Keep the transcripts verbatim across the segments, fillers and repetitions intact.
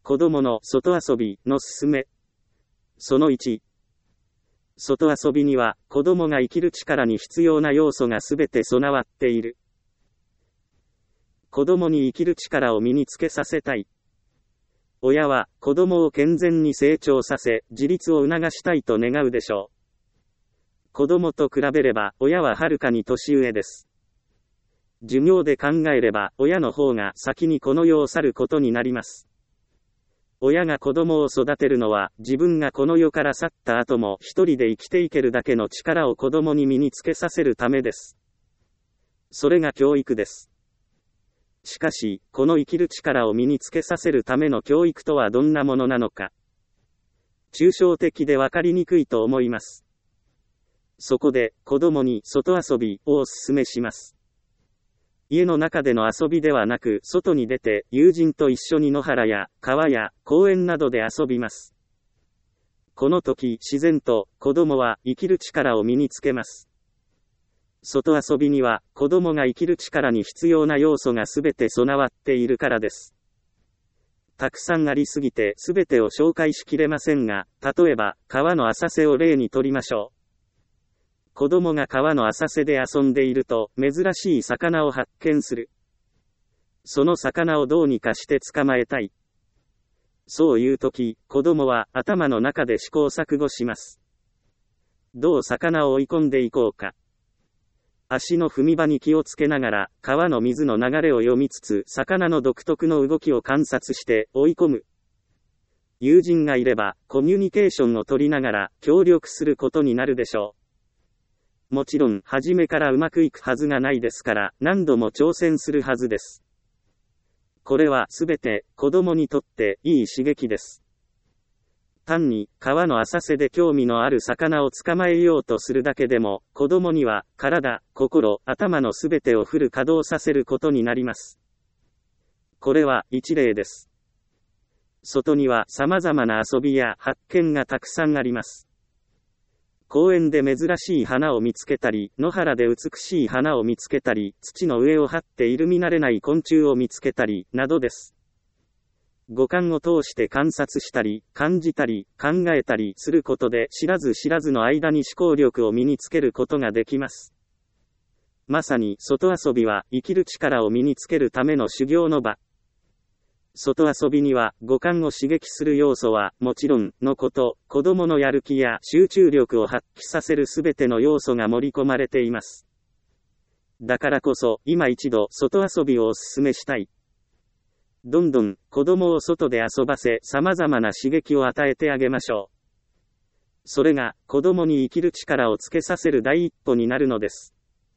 子供の外遊びのすすめ。そのいち。外遊びには子供が生きる力に必要な要素がすべて備わっている。子供に生きる力を身につけさせたい。親は子供を健全に成長させ、自立を促したいと願うでしょう。子供と比べれば親ははるかに年上です。寿命で考えれば親の方が先にこの世を去ることになります。親が子供を育てるのは自分がこの世から去った後も一人で生きていけるだけの力を子供に身につけさせるためです。それが教育です。しかし、この生きる力を身につけさせるための教育とはどんなものなのか。抽象的でわかりにくいと思います。そこで、子供に外遊びをお勧めします。家の中での遊びではなく、外に出て、友人と一緒に野原や川や公園などで遊びます。この時、自然と子供は生きる力を身につけます。外遊びには、子供が生きる力に必要な要素がすべて備わっているからです。たくさんありすぎてすべてを紹介しきれませんが、例えば、川の浅瀬を例にとりましょう。子供が川の浅瀬で遊んでいると、珍しい魚を発見する。その魚をどうにかして捕まえたい。そういう時、子供は頭の中で試行錯誤します。どう魚を追い込んでいこうか。足の踏み場に気をつけながら、川の水の流れを読みつつ、魚の独特の動きを観察して追い込む。友人がいれば、コミュニケーションを取りながら、協力することになるでしょう。もちろん、初めからうまくいくはずがないですから、何度も挑戦するはずです。これはすべて、子供にとっていい刺激です。単に、川の浅瀬で興味のある魚を捕まえようとするだけでも、子供には、体、心、頭のすべてをフル稼働させることになります。これは、一例です。外には様々な遊びや発見がたくさんあります。公園で珍しい花を見つけたり、野原で美しい花を見つけたり、土の上を這っている見慣れない昆虫を見つけたり、などです。五感を通して観察したり、感じたり、考えたりすることで知らず知らずの間に思考力を身につけることができます。まさに外遊びは生きる力を身につけるための修行の場。外遊びには五感を刺激する要素はもちろんのこと、子供のやる気や集中力を発揮させるすべての要素が盛り込まれています。だからこそ今一度外遊びをお勧めしたい。どんどん子供を外で遊ばせ様々な刺激を与えてあげましょう。それが子供に生きる力をつけさせる第一歩になるのです。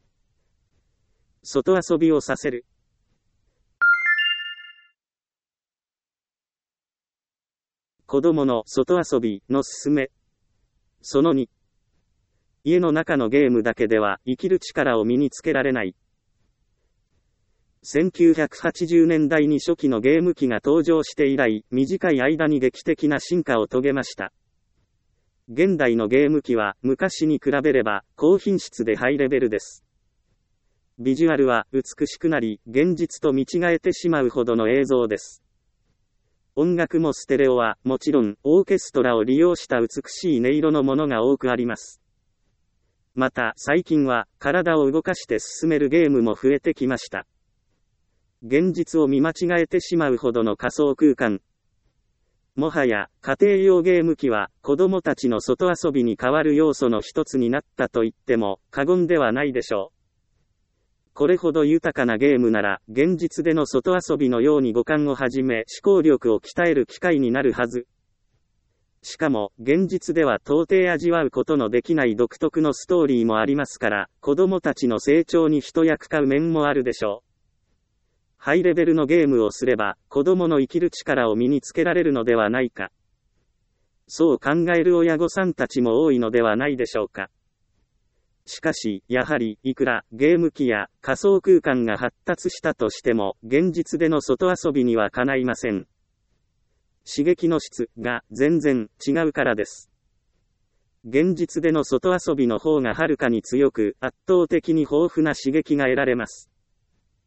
外遊びをさせる。子供の外遊びのすすめ。そのに。家の中のゲームだけでは生きる力を身につけられない。せんきゅうひゃくはちじゅうねんだいに初期のゲーム機が登場して以来、短い間に劇的な進化を遂げました。現代のゲーム機は昔に比べれば高品質でハイレベルです。ビジュアルは美しくなり、現実と見違えてしまうほどの映像です。音楽もステレオはもちろんオーケストラを利用した美しい音色のものが多くあります。また最近は体を動かして進めるゲームも増えてきました。現実を見間違えてしまうほどの仮想空間。もはや家庭用ゲーム機は子供たちの外遊びに代わる要素の一つになったと言っても過言ではないでしょう。これほど豊かなゲームなら現実での外遊びのように五感をはじめ思考力を鍛える機会になるはず。しかも現実では到底味わうことのできない独特のストーリーもありますから、子供たちの成長に一役買う面もあるでしょう。ハイレベルのゲームをすれば、子供の生きる力を身につけられるのではないか。そう考える親御さんたちも多いのではないでしょうか。しかし、やはり、いくらゲーム機や仮想空間が発達したとしても、現実での外遊びにはかないません。刺激の質が全然違うからです。現実での外遊びの方がはるかに強く、圧倒的に豊富な刺激が得られます。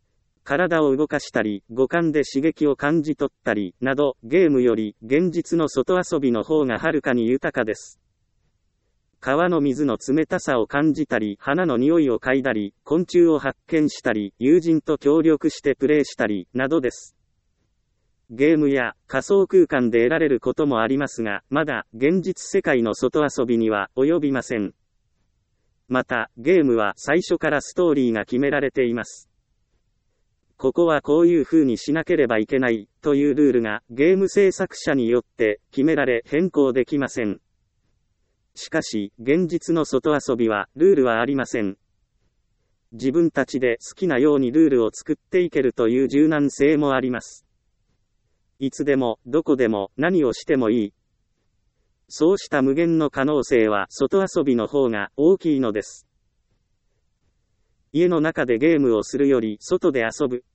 体を動かしたり、五感で刺激を感じ取ったり、など、ゲームより現実の外遊びの方がはるかに豊かです。川の水の冷たさを感じたり、花の匂いを嗅いだり、昆虫を発見したり、友人と協力してプレイしたり、などです。ゲームや仮想空間で得られることもありますが、まだ現実世界の外遊びには及びません。また、ゲームは最初からストーリーが決められています。ここはこういう風にしなければいけないというルールがゲーム制作者によって決められ変更できません。しかし、現実の外遊びはルールはありません。自分たちで好きなようにルールを作っていけるという柔軟性もあります。いつでも、どこでも、何をしてもいい。そうした無限の可能性は外遊びの方が大きいのです。家の中でゲームをするより外で遊ぶ。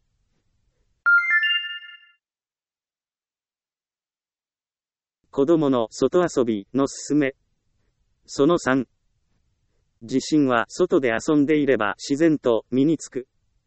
子供の外遊びのすすめ。そのさん。自信は外で遊んでいれば自然と身につく。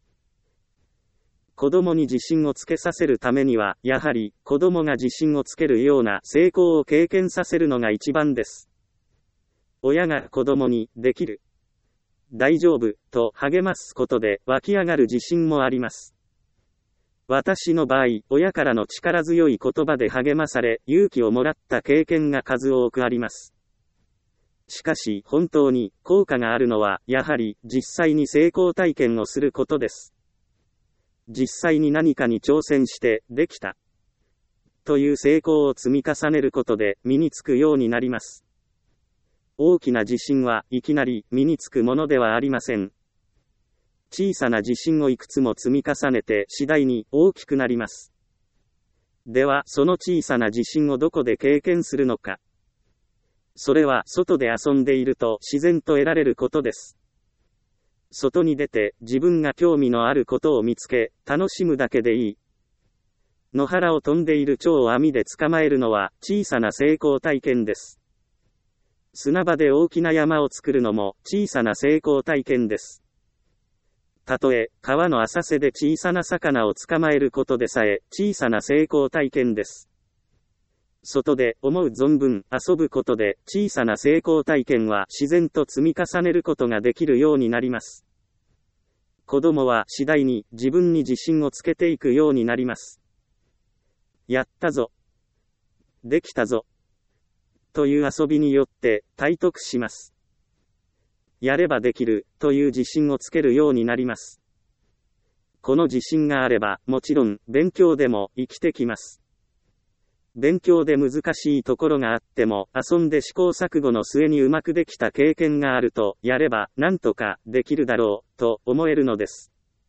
子供に自信をつけさせるためには、やはり子供が自信をつけるような成功を経験させるのが一番です。親が子供にできる、大丈夫と励ますことで湧き上がる自信もあります。私の場合、親からの力強い言葉で励まされ、勇気をもらった経験が数多くあります。しかし、本当に効果があるのは、やはり実際に成功体験をすることです。実際に何かに挑戦してできたという成功を積み重ねることで身につくようになります。大きな自信はいきなり身につくものではありません。小さな自信をいくつも積み重ねて次第に大きくなります。では、その小さな自信をどこで経験するのか。それは外で遊んでいると自然と得られることです。外に出て自分が興味のあることを見つけ、楽しむだけでいい。野原を飛んでいる蝶を網で捕まえるのは小さな成功体験です。砂場で大きな山を作るのも小さな成功体験です。たとえ川の浅瀬で小さな魚を捕まえることでさえ小さな成功体験です。外で思う存分遊ぶことで小さな成功体験は自然と積み重ねることができるようになります。子供は次第に自分に自信をつけていくようになります。やったぞ。できたぞ。という遊びによって体得します。やればできるという自信をつけるようになります。この自信があればもちろん勉強でも生きてきます。勉強で難しいところがあっても遊んで試行錯誤の末にうまくできた経験があるとやればなんとかできるだろうと思えるのです。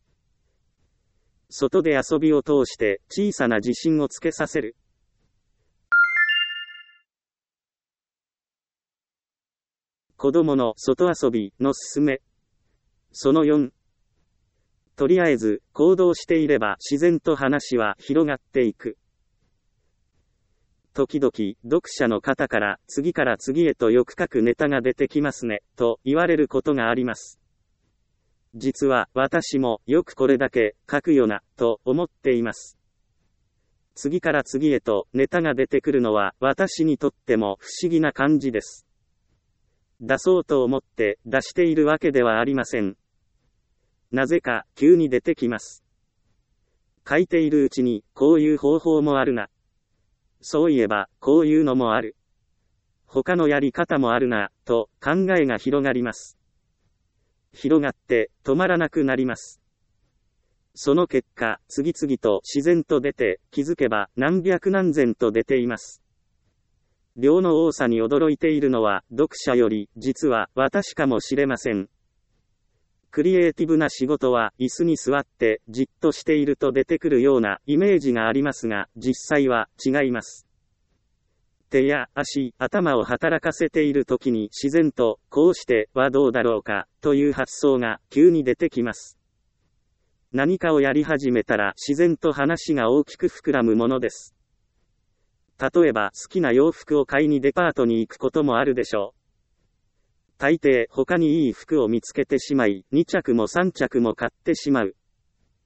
外で遊びを通して小さな自信をつけさせる。子供の外遊びのすすめ。そのよん。とりあえず行動していれば自然と話は広がっていく。時々読者の方から次から次へとよく書くネタが出てきますねと言われることがあります。実は私もよくこれだけ書くよなと思っています。次から次へとネタが出てくるのは私にとっても不思議な感じです。出そうと思って出しているわけではありません。なぜか急に出てきます。書いているうちにこういう方法もあるな。そういえばこういうのもある。他のやり方もあるな、と考えが広がります。広がって止まらなくなります。その結果、次々と自然と出て、気づけば何百何千と出ています。量の多さに驚いているのは読者より実は私かもしれません。クリエイティブな仕事は椅子に座ってじっとしていると出てくるようなイメージがありますが、実際は違います。手や足、頭を働かせている時に自然とこうしてはどうだろうかという発想が急に出てきます。何かをやり始めたら自然と話が大きく膨らむものです。例えば好きな洋服を買いにデパートに行くこともあるでしょう。大抵他にいい服を見つけてしまい、に着もさん着も買ってしまう。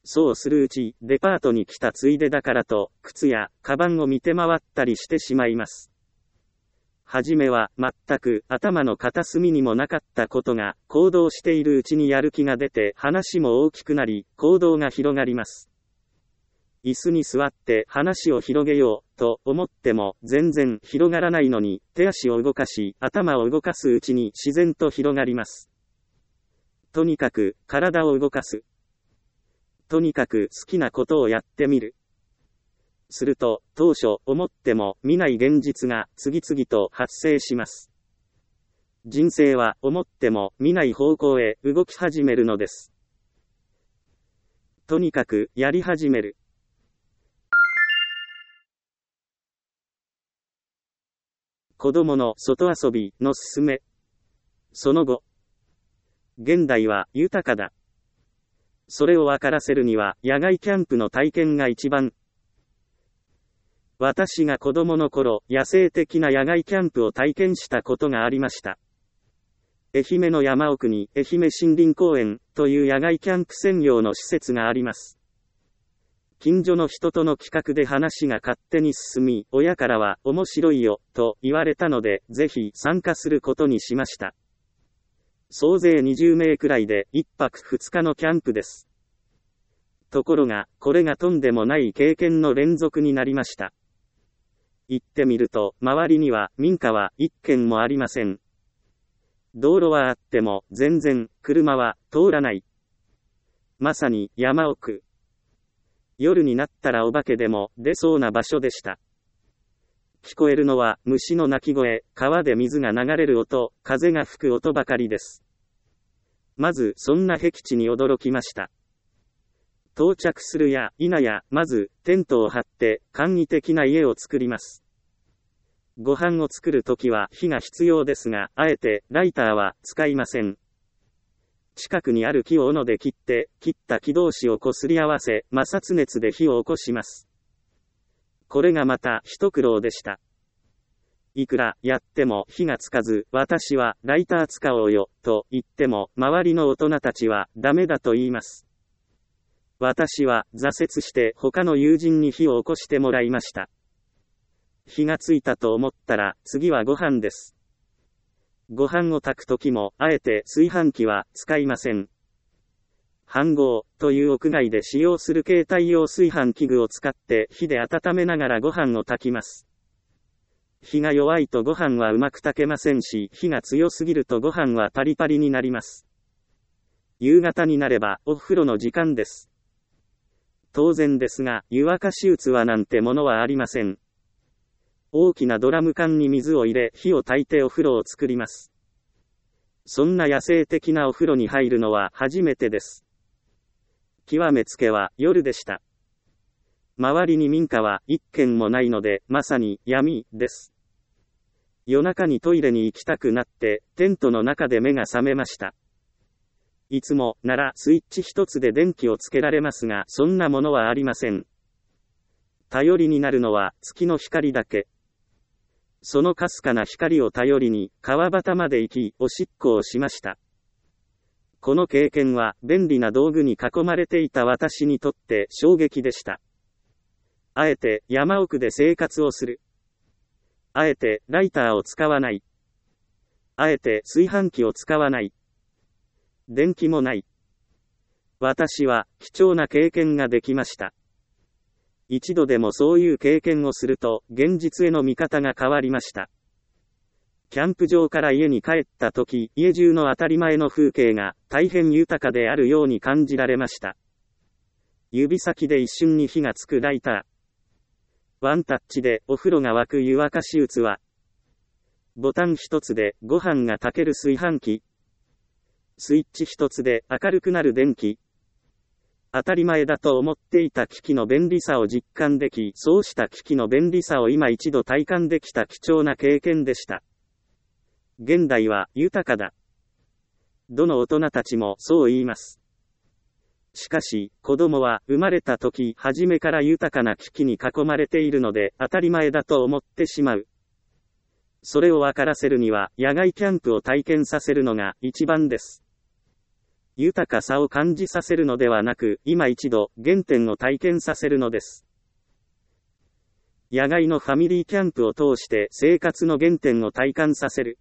そうするうち、デパートに来たついでだからと、靴や、カバンを見て回ったりしてしまいます。はじめは、全く、頭の片隅にもなかったことが、行動しているうちにやる気が出て、話も大きくなり、行動が広がります。椅子に座って話を広げよう、と思っても、全然広がらないのに、手足を動かし、頭を動かすうちに自然と広がります。とにかく、体を動かす。とにかく好きなことをやってみる。すると、当初思っても見ない現実が次々と発生します。人生は思っても見ない方向へ動き始めるのです。とにかくやり始める。子供の外遊びのすすめ。その後。現代は豊かだ。それを分からせるには、野外キャンプの体験が一番。私が子供の頃、野生的な野外キャンプを体験したことがありました。愛媛の山奥に、愛媛森林公園という野外キャンプ専用の施設があります。近所の人との企画で話が勝手に進み、親からは面白いよ、と言われたので、ぜひ参加することにしました。総勢にじゅうめいくらいでいっぱくふつかのキャンプです。ところが、これがとんでもない経験の連続になりました。行ってみると、周りには民家は一軒もありません。道路はあっても、全然、車は通らない。まさに山奥。夜になったらお化けでも出そうな場所でした。聞こえるのは虫の鳴き声、川で水が流れる音、風が吹く音ばかりです。まずそんな僻地に驚きました。到着するや否や、まずテントを張って簡易的な家を作ります。ご飯を作るときは火が必要ですが、あえてライターは使いません。近くにある木を斧で切って、切った木同士をこすり合わせ、摩擦熱で火を起こします。これがまた一苦労でした。いくらやっても火がつかず、私はライター使おうよ、と言っても、周りの大人たちはダメだと言います。私は挫折して他の友人に火を起こしてもらいました。火がついたと思ったら、次はご飯です。ご飯を炊くときも、あえて炊飯器は使いません。飯盒という屋外で使用する携帯用炊飯器具を使って火で温めながらご飯を炊きます。火が弱いとご飯はうまく炊けませんし、火が強すぎるとご飯はパリパリになります。夕方になればお風呂の時間です。当然ですが、湯沸かし器なんてものはありません。大きなドラム缶に水を入れ、火を焚いてお風呂を作ります。そんな野生的なお風呂に入るのは初めてです。極めつけは夜でした。周りに民家は一軒もないので、まさに闇です。夜中にトイレに行きたくなって、テントの中で目が覚めました。いつもならスイッチ一つで電気をつけられますが、そんなものはありません。頼りになるのは月の光だけ。そのかすかな光を頼りに、川端まで行き、おしっこをしました。この経験は、便利な道具に囲まれていた私にとって衝撃でした。あえて、山奥で生活をする。あえて、ライターを使わない。あえて、炊飯器を使わない。電気もない。私は、貴重な経験ができました。一度でもそういう経験をすると、現実への見方が変わりました。キャンプ場から家に帰った時、家中の当たり前の風景が、大変豊かであるように感じられました。指先で一瞬に火がつくライター。ワンタッチでお風呂が沸く湯沸かし器。ボタン一つでご飯が炊ける炊飯器。スイッチ一つで明るくなる電気。当たり前だと思っていた機器の便利さを実感でき、そうした機器の便利さを今一度体感できた貴重な経験でした。現代は豊かだ。どの大人たちもそう言います。しかし、子供は生まれた時初めから豊かな機器に囲まれているので当たり前だと思ってしまう。それを分からせるには野外キャンプを体験させるのが一番です。 豊かさを感じさせるのではなく、今一度、原点を体験させるのです。野外のファミリーキャンプを通して生活の原点を体感させる。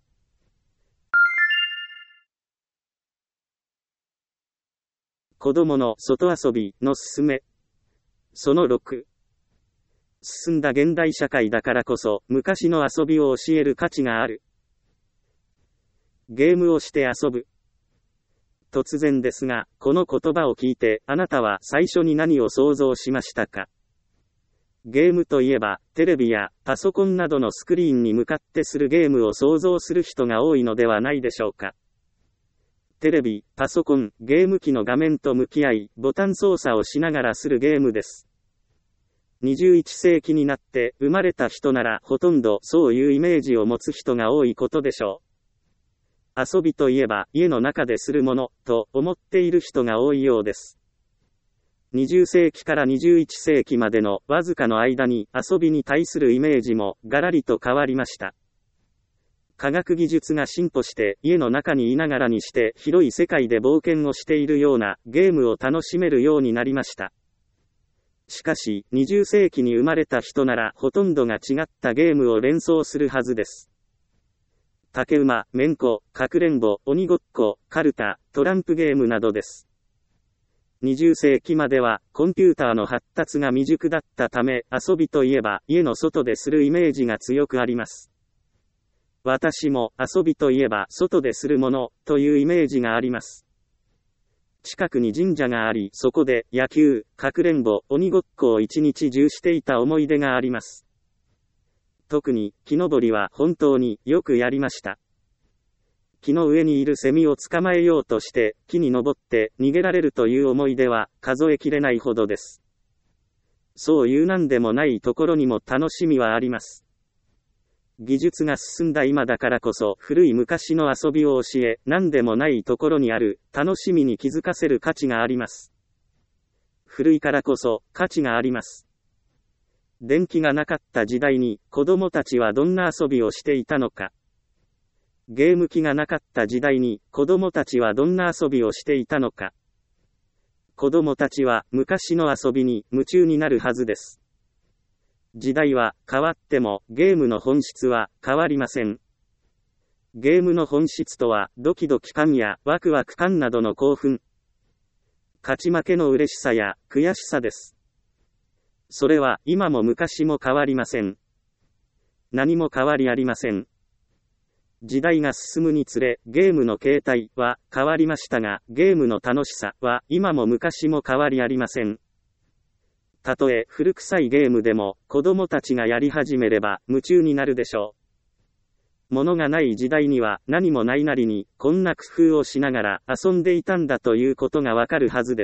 子供の外遊びのすすめ。そのろく。進んだ現代社会だからこそ、昔の遊びを教える価値がある。ゲームをして遊ぶ。突然ですが、この言葉を聞いて、あなたは最初に何を想像しましたか？ゲームといえば、テレビやパソコンなどのスクリーンに向かってするゲームを想像する人が多いのではないでしょうか。テレビ、パソコン、ゲーム機の画面と向き合い、ボタン操作をしながらするゲームです。にじゅういちせいきになって生まれた人ならほとんどそういうイメージを持つ人が多いことでしょう。遊びといえば家の中でするものと思っている人が多いようです。にじゅっせいきからにじゅういちせいきまでのわずかの間に遊びに対するイメージもガラリと変わりました。科学技術が進歩して家の中にいながらにして広い世界で冒険をしているようなゲームを楽しめるようになりました。しかし、にじゅっせいきに生まれた人ならほとんどが違ったゲームを連想するはずです。竹馬、めんこ、かくれんぼ、鬼ごっこ、カルタ、トランプゲームなどです。にじゅっせいきまではコンピューターの発達が未熟だったため、遊びといえば家の外でするイメージが強くあります。私も遊びといえば外でするものというイメージがあります。近くに神社があり、そこで野球、かくれんぼ、鬼ごっこを一日中していた思い出があります。特に木登りは本当によくやりました。木の上にいるセミを捕まえようとして木に登って逃げられるという思い出は数えきれないほどです。そういうなんでもないところにも楽しみはあります。技術が進んだ今だからこそ古い昔の遊びを教え、なんでもないところにある楽しみに気づかせる価値があります。古いからこそ価値があります。電気がなかった時代に子供たちはどんな遊びをしていたのか。ゲーム機がなかった時代に子供たちはどんな遊びをしていたのか。子供たちは昔の遊びに夢中になるはずです。時代は変わってもゲームの本質は変わりません。ゲームの本質とはドキドキ感やワクワク感などの興奮。勝ち負けの嬉しさや悔しさです。それは今も昔も変わりません。何も変わりありません。時代が進むにつれゲームの形態は変わりましたが、ゲームの楽しさは今も昔も変わりありません。たとえ古臭いゲームでも子供たちがやり始めれば夢中になるでしょう。物がない時代には何もないなりにこんな工夫をしながら遊んでいたんだということがわかるはずです。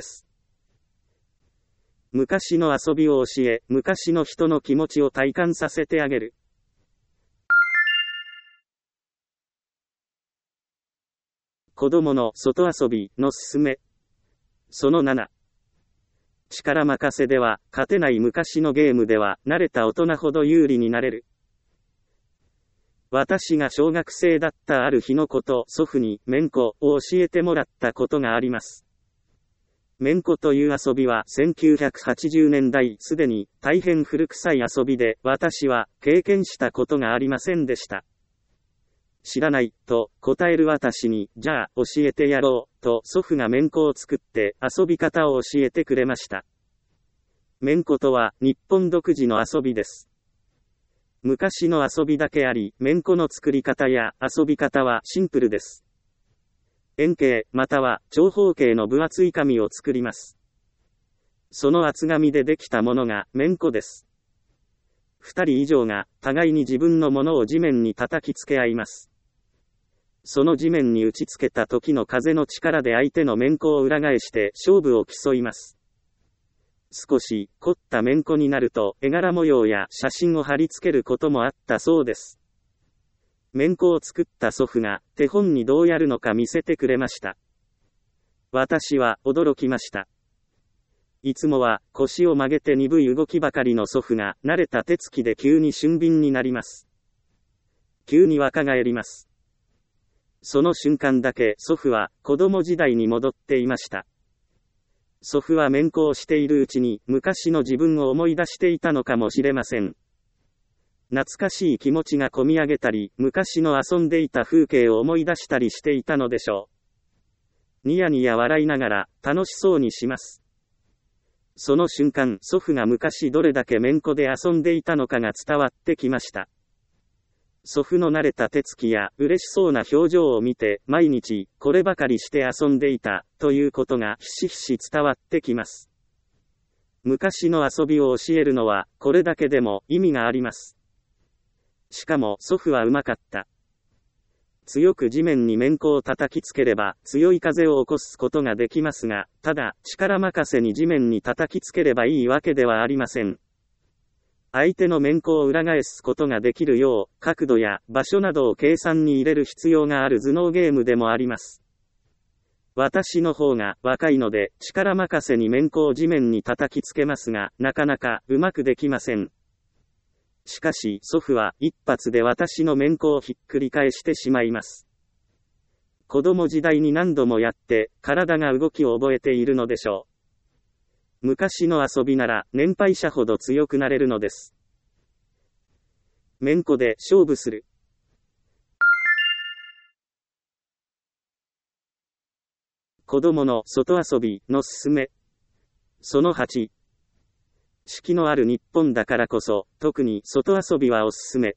昔の遊びを教え、昔の人の気持ちを体感させてあげる。子供の外遊びのすすめ。そのなな。力任せでは勝てない昔のゲームでは慣れた大人ほど有利になれる。私が小学生だったある日のこと、祖父にめんこを教えてもらったことがあります。めんこという遊びはせんきゅうひゃくはちじゅうねんだいすでに大変古臭い遊びで私は経験したことがありませんでした。知らないと答える私に、じゃあ教えてやろうと祖父がめんこを作って遊び方を教えてくれました。めんことは日本独自の遊びです。昔の遊びだけあり、めんこの作り方や遊び方はシンプルです。円形または長方形の分厚い紙を作ります。その厚紙でできたものがめんこです。二人以上が互いに自分のものを地面に叩きつけ合います。その地面に打ちつけた時の風の力で相手のめんこを裏返して勝負を競います。少し凝っためんこになると絵柄模様や写真を貼り付けることもあったそうです。めんこを作った祖父が手本にどうやるのか見せてくれました。私は驚きました。いつもは腰を曲げて鈍い動きばかりの祖父が慣れた手つきで急に俊敏になります。急に若返ります。 その瞬間だけ祖父は子供時代に戻っていました。祖父は面子をしているうちに昔の自分を思い出していたのかもしれません。懐かしい気持ちがこみ上げたり、昔の遊んでいた風景を思い出したりしていたのでしょう。ニヤニヤ笑いながら楽しそうにします。その瞬間、祖父が昔どれだけ面子で遊んでいたのかが伝わってきました。祖父の慣れた手つきや嬉しそうな表情を見て、毎日こればかりして遊んでいたということがひしひし伝わってきます。昔の遊びを教えるのはこれだけでも意味があります。しかも祖父はうまかった。強く地面に面子を叩きつければ強い風を起こすことができますが、ただ力任せに地面に叩きつければいいわけではありません。相手の面子を裏返すことができるよう、角度や場所などを計算に入れる必要がある頭脳ゲームでもあります。私の方が若いので、力任せに面子を地面に叩きつけますが、なかなかうまくできません。しかし、祖父は一発で私の面子をひっくり返してしまいます。子供時代に何度もやって、体が動きを覚えているのでしょう。昔の遊びなら年配者ほど強くなれるのです。面子で勝負する。子供の外遊びのすすめ。そのはち。四季のある日本だからこそ、特に外遊びはおすすめ。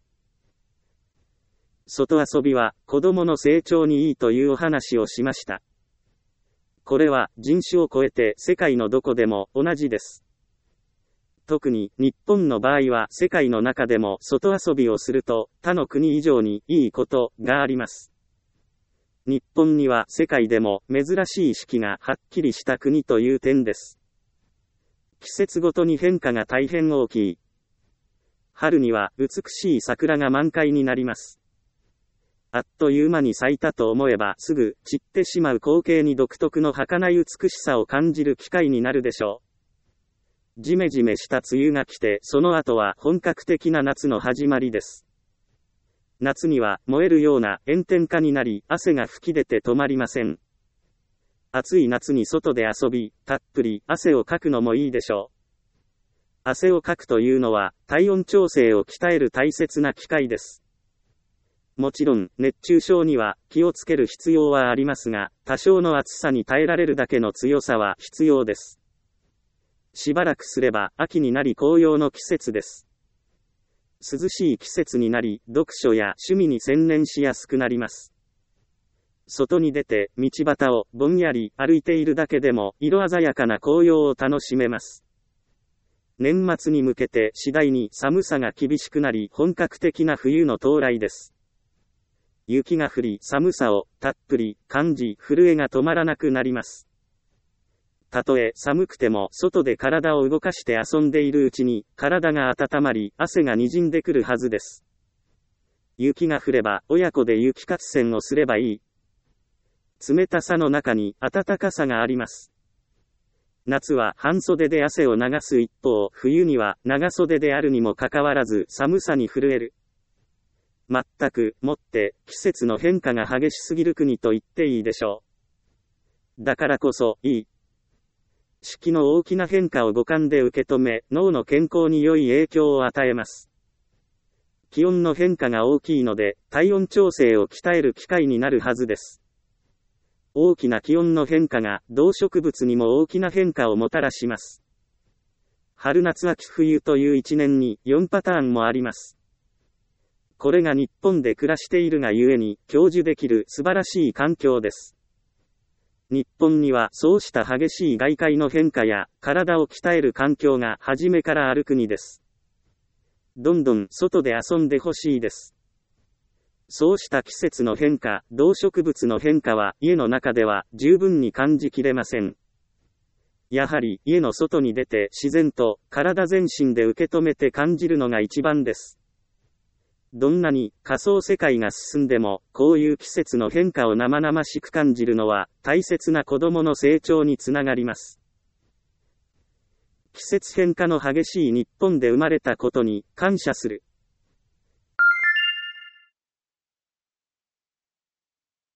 外遊びは子供の成長にいいというお話をしました。これは人種を超えて世界のどこでも同じです。特に日本の場合は世界の中でも外遊びをすると他の国以上にいいことがあります。日本には世界でも珍しい四季がはっきりした国という点です。季節ごとに変化が大変大きい。春には美しい桜が満開になります。あっという間に咲いたと思えばすぐ散ってしまう光景に独特の儚い美しさを感じる機会になるでしょう。じめじめした梅雨が来て、その後は本格的な夏の始まりです。夏には燃えるような炎天下になり、汗が吹き出て止まりません。暑い夏に外で遊び、たっぷり汗をかくのもいいでしょう。汗をかくというのは体温調整を鍛える大切な機会です。もちろん、熱中症には気をつける必要はありますが、多少の暑さに耐えられるだけの強さは必要です。しばらくすれば秋になり紅葉の季節です。涼しい季節になり、読書や趣味に専念しやすくなります。外に出て道端をぼんやり歩いているだけでも色鮮やかな紅葉を楽しめます。年末に向けて次第に寒さが厳しくなり、本格的な冬の到来です。雪が降り、寒さをたっぷり感じ、震えが止まらなくなります。たとえ寒くても外で体を動かして遊んでいるうちに体が温まり、汗がにじんでくるはずです。雪が降れば親子で雪合戦をすればいい。冷たさの中に暖かさがあります。夏は半袖で汗を流す一方、冬には長袖であるにもかかわらず寒さに震える。全くもって季節の変化が激しすぎる国と言っていいでしょう。だからこそいい。四季の大きな変化を五感で受け止め、脳の健康に良い影響を与えます。気温の変化が大きいので、体温調整を鍛える機会になるはずです。大きな気温の変化が動植物にも大きな変化をもたらします。春夏秋冬という一年によんパターンもあります。これが日本で暮らしているがゆえに享受できる素晴らしい環境です。日本にはそうした激しい外界の変化や体を鍛える環境が初めからある国です。どんどん外で遊んでほしいです。そうした季節の変化、動植物の変化は家の中では十分に感じきれません。やはり家の外に出て自然と体全身で受け止めて感じるのが一番です。どんなに仮想世界が進んでも、こういう季節の変化を生々しく感じるのは大切な子供の成長につながります。季節変化の激しい日本で生まれたことに感謝する。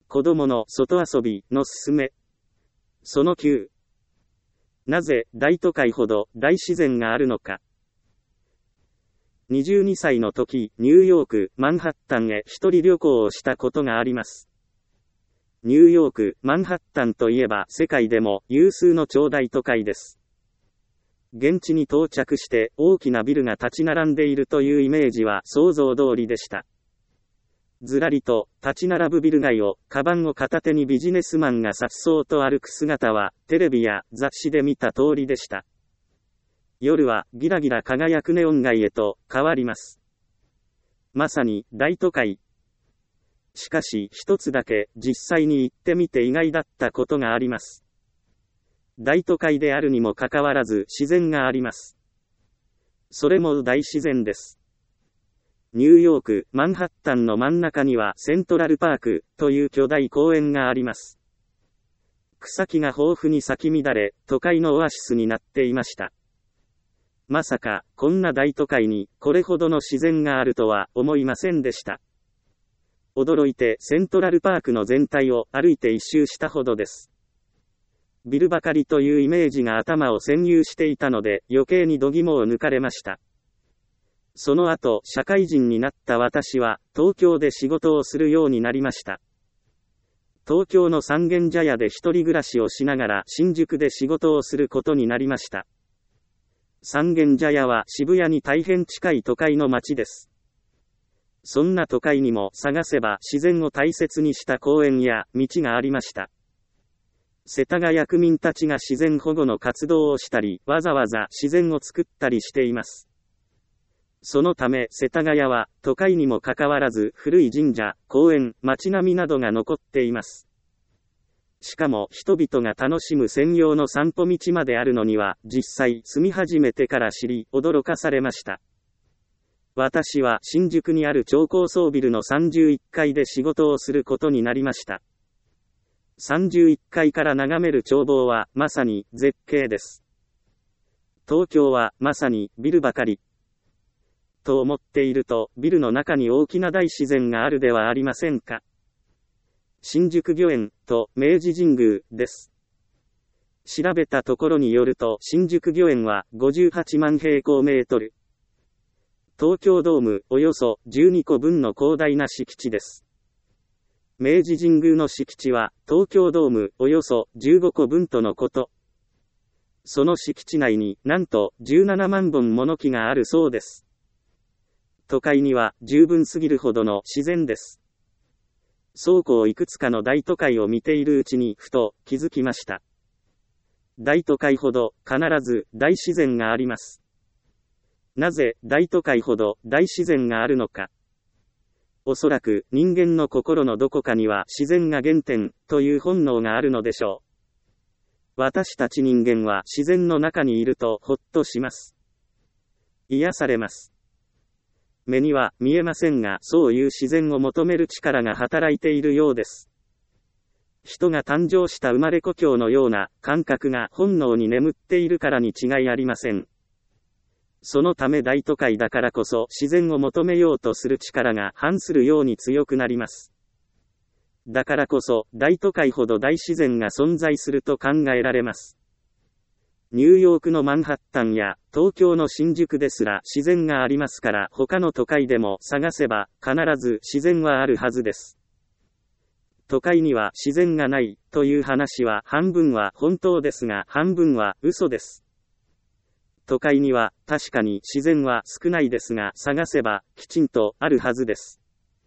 子供の外遊びのすすめ。そのきゅう。なぜ大都会ほど大自然があるのか。にじゅうにさいの時、ニューヨーク、マンハッタンへ一人旅行をしたことがあります。ニューヨーク、マンハッタンといえば世界でも有数の超大都会です。現地に到着して大きなビルが立ち並んでいるというイメージは想像通りでした。ずらりと立ち並ぶビル街をカバンを片手にビジネスマンが颯爽と歩く姿はテレビや雑誌で見た通りでした。夜はギラギラ輝くネオン街へと変わります。まさに大都会。しかし一つだけ実際に行ってみて意外だったことがあります。大都会であるにもかかわらず自然があります。それも大自然です。ニューヨーク、マンハッタンの真ん中にはセントラルパークという巨大公園があります。草木が豊富に咲き乱れ、都会のオアシスになっていました。まさか、こんな大都会にこれほどの自然があるとは思いませんでした。驚いてセントラルパークの全体を歩いて一周したほどです。ビルばかりというイメージが頭を占有していたので余計に度肝を抜かれました。その後、社会人になった私は、東京で仕事をするようになりました。東京の三軒茶屋で一人暮らしをしながら新宿で仕事をすることになりました。三軒茶屋は渋谷に大変近い都会の街です。そんな都会にも探せば自然を大切にした公園や道がありました。世田谷区民たちが自然保護の活動をしたり、わざわざ自然を作ったりしています。そのため世田谷は都会にもかかわらず古い神社、公園、街並みなどが残っています。しかも人々が楽しむ専用の散歩道まであるのには実際住み始めてから知り驚かされました。私は新宿にある超高層ビルのさんじゅういっかいで仕事をすることになりました。さんじゅういっかいから眺める眺望はまさに絶景です。東京はまさにビルばかり。と思っていると、ビルの中に大きな大自然があるではありませんか。新宿御苑と明治神宮です。調べたところによると、新宿御苑はごじゅうはちまんへいこうメートル。東京ドームおよそじゅうにこぶんの広大な敷地です。明治神宮の敷地は東京ドームおよそじゅうごこぶんとのこと。その敷地内になんとじゅうななまんぼんもの木があるそうです。都会には十分すぎるほどの自然です。そうこういくつかの大都会を見ているうちにふと気づきました。大都会ほど必ず大自然があります。なぜ大都会ほど大自然があるのか。おそらく人間の心のどこかには自然が原点という本能があるのでしょう。私たち人間は自然の中にいるとほっとします。癒されます。目には見えませんが、そういう自然を求める力が働いているようです。人が誕生した生まれ故郷のような感覚が本能に眠っているからに違いありません。そのため大都会だからこそ自然を求めようとする力が反するように強くなります。だからこそ大都会ほど大自然が存在すると考えられます。ニューヨークのマンハッタンや東京の新宿ですら自然がありますから、他の都会でも探せば必ず自然はあるはずです。都会には自然がないという話は半分は本当ですが半分は嘘です。都会には確かに自然は少ないですが、探せばきちんとあるはずです。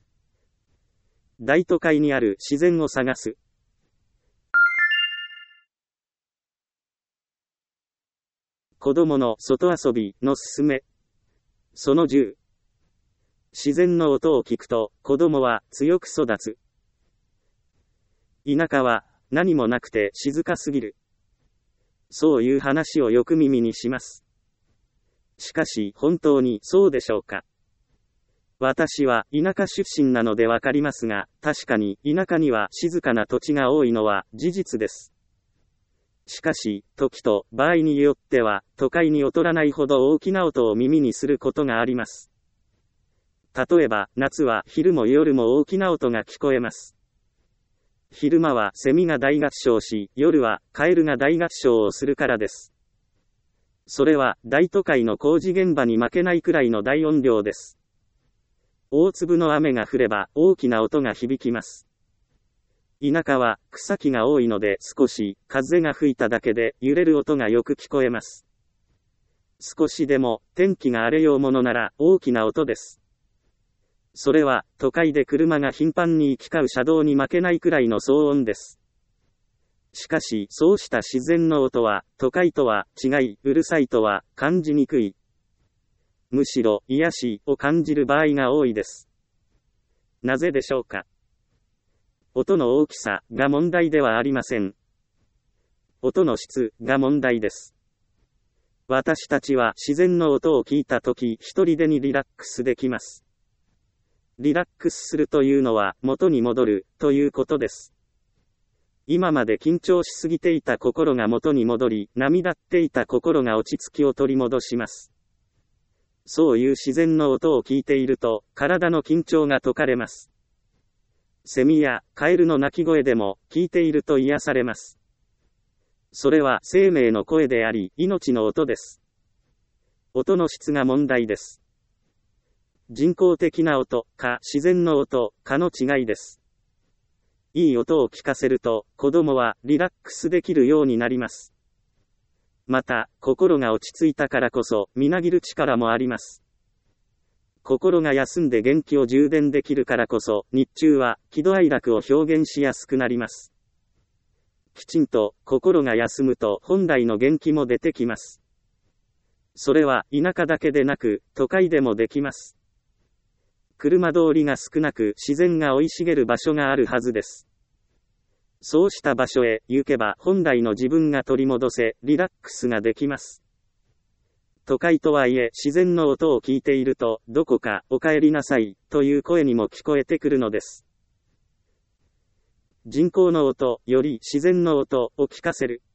大都会にある自然を探す。子供の外遊びのすすめ。そのじゅう。自然の音を聞くと子供は強く育つ。田舎は何もなくて静かすぎる。そういう話をよく耳にします。しかし本当にそうでしょうか。私は田舎出身なのでわかりますが、確かに田舎には静かな土地が多いのは事実です。しかし、時と場合によっては、都会に劣らないほど大きな音を耳にすることがあります。例えば、夏は昼も夜も大きな音が聞こえます。 昼間はセミが大合唱し、夜はカエルが大合唱をするからです。それは大都会の工事現場に負けないくらいの大音量です。大粒の雨が降れば大きな音が響きます。田舎は草木が多いので少し風が吹いただけで揺れる音がよく聞こえます。少しでも天気が荒れようものなら大きな音です。それは都会で車が頻繁に行き交う車道に負けないくらいの騒音です。しかしそうした自然の音は都会とは違い、うるさいとは感じにくい。むしろ癒しを感じる場合が多いです。なぜでしょうか。音の大きさが問題ではありません。音の質が問題です。私たちは自然の音を聞いたとき一人でにリラックスできます。リラックスするというのは元に戻るということです。今まで緊張しすぎていた心が元に戻り、波立っていた心が落ち着きを取り戻します。そういう自然の音を聞いていると、体の緊張が解かれます。セミやカエルの鳴き声でも聞いていると癒されます。それは生命の声であり、命の音です。音の質が問題です。人工的な音か自然の音かの違いです。いい音を聞かせると子供はリラックスできるようになります。また心が落ち着いたからこそみなぎる力もあります。心が休んで元気を充電できるからこそ日中は喜怒哀楽を表現しやすくなります。きちんと心が休むと本来の元気も出てきます。それは田舎だけでなく都会でもできます。車通りが少なく自然が生い茂る場所があるはずです。そうした場所へ行けば本来の自分が取り戻せ、リラックスができます。都会とはいえ自然の音を聞いていると、どこかお帰りなさいという声にも聞こえてくるのです。人工の音より自然の音を聞かせる。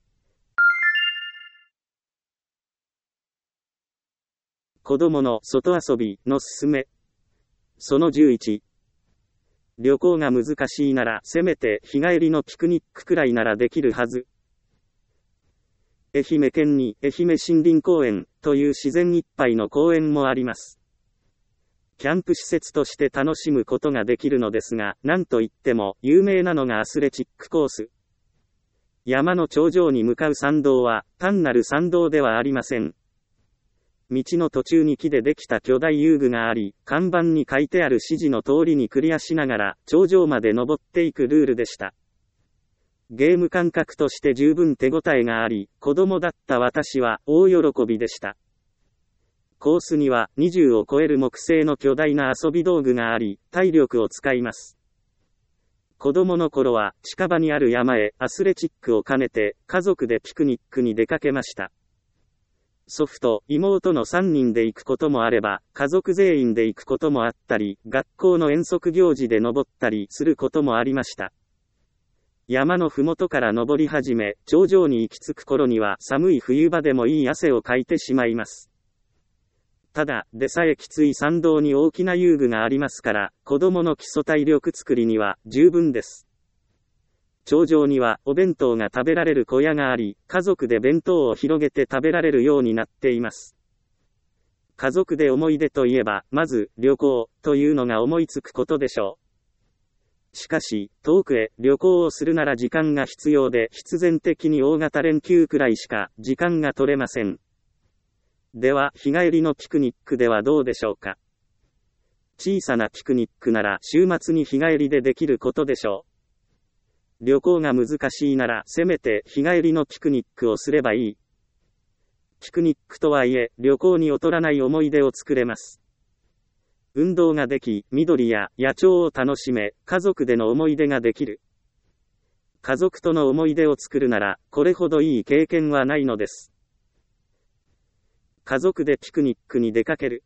子供の外遊びのすすめ。そのじゅういち。旅行が難しいならせめて日帰りのピクニックくらいならできるはず。愛媛県に愛媛森林公園という自然いっぱいの公園もあります。キャンプ施設として楽しむことができるのですが、なんといっても有名なのがアスレチックコース。山の頂上に向かう山道は単なる山道ではありません。道の途中に木でできた巨大遊具があり、看板に書いてある指示の通りにクリアしながら頂上まで登っていくルールでした。ゲーム感覚として十分手応えがあり、子供だった私は大喜びでした。コースにはにじゅうを超える木製の巨大な遊び道具があり、体力を使います。子供の頃は近場にある山へアスレチックを兼ねて家族でピクニックに出かけました。祖父と妹のさんにんで行くこともあれば、家族全員で行くこともあったり、学校の遠足行事で登ったりすることもありました。山のふもとから登り始め、頂上に行き着く頃には寒い冬場でもいい汗をかいてしまいます。ただでさえきつい山道に大きな遊具がありますから、子供の基礎体力作りには十分です。頂上にはお弁当が食べられる小屋があり、家族で弁当を広げて食べられるようになっています。家族で思い出といえば、まず旅行というのが思いつくことでしょう。しかし、遠くへ旅行をするなら時間が必要で、必然的に大型連休くらいしか時間が取れません。では、日帰りのピクニックではどうでしょうか。小さなピクニックなら週末に日帰りでできることでしょう。旅行が難しいならせめて日帰りのピクニックをすればいい。ピクニックとはいえ旅行に劣らない思い出を作れます。運動ができ、緑や野鳥を楽しめ、家族での思い出ができる。家族との思い出を作るならこれほどいい経験はないのです。家族でピクニックに出かける。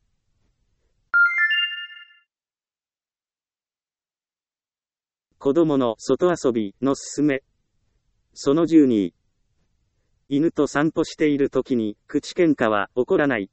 子供の外遊びのすすめ。そのじゅうに。犬と散歩している時に口喧嘩は起こらない。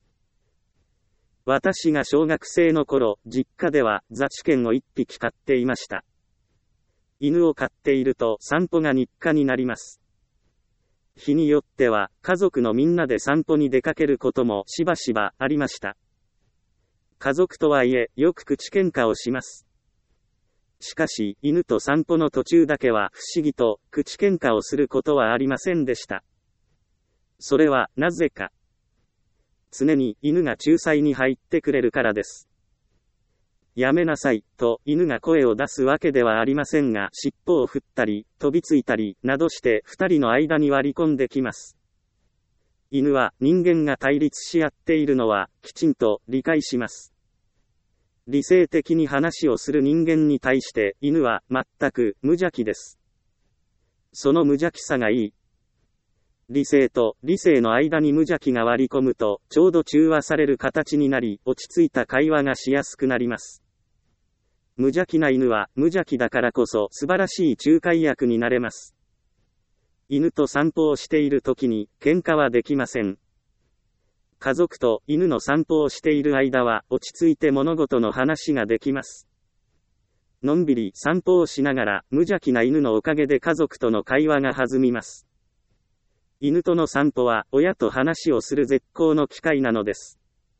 私が小学生の頃、実家ではザチ犬を一匹飼っていました。 犬を飼っていると散歩が日課になります。日によっては家族のみんなで散歩に出かけることもしばしばありました。家族とはいえよく口喧嘩をします。しかし犬と散歩の途中だけは不思議と口喧嘩をすることはありませんでした。それはなぜか。常に犬が仲裁に入ってくれるからです。やめなさいと犬が声を出すわけではありませんが、尻尾を振ったり飛びついたりなどして二人の間に割り込んできます。犬は人間が対立し合っているのはきちんと理解します。理性的に話をする人間に対して犬は全く無邪気です。その無邪気さがいい。理性と理性の間に無邪気が割り込むとちょうど中和される形になり、落ち着いた会話がしやすくなります。無邪気な犬は無邪気だからこそ素晴らしい仲介役になれます。犬と散歩をしている時に喧嘩はできません。家族と犬の散歩をしている間は落ち着いて物事の話ができます。のんびり散歩をしながら無邪気な犬のおかげで家族との会話が弾みます。犬との散歩は親と話をする絶好の機会なのです。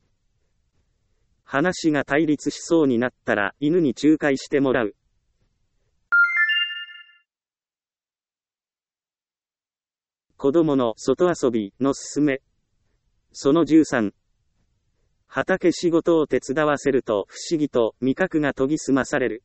話が対立しそうになったら犬に仲介してもらう。子供の外遊びのすすめ。そのじゅうさん。畑仕事を手伝わせると不思議と味覚が研ぎ澄まされる。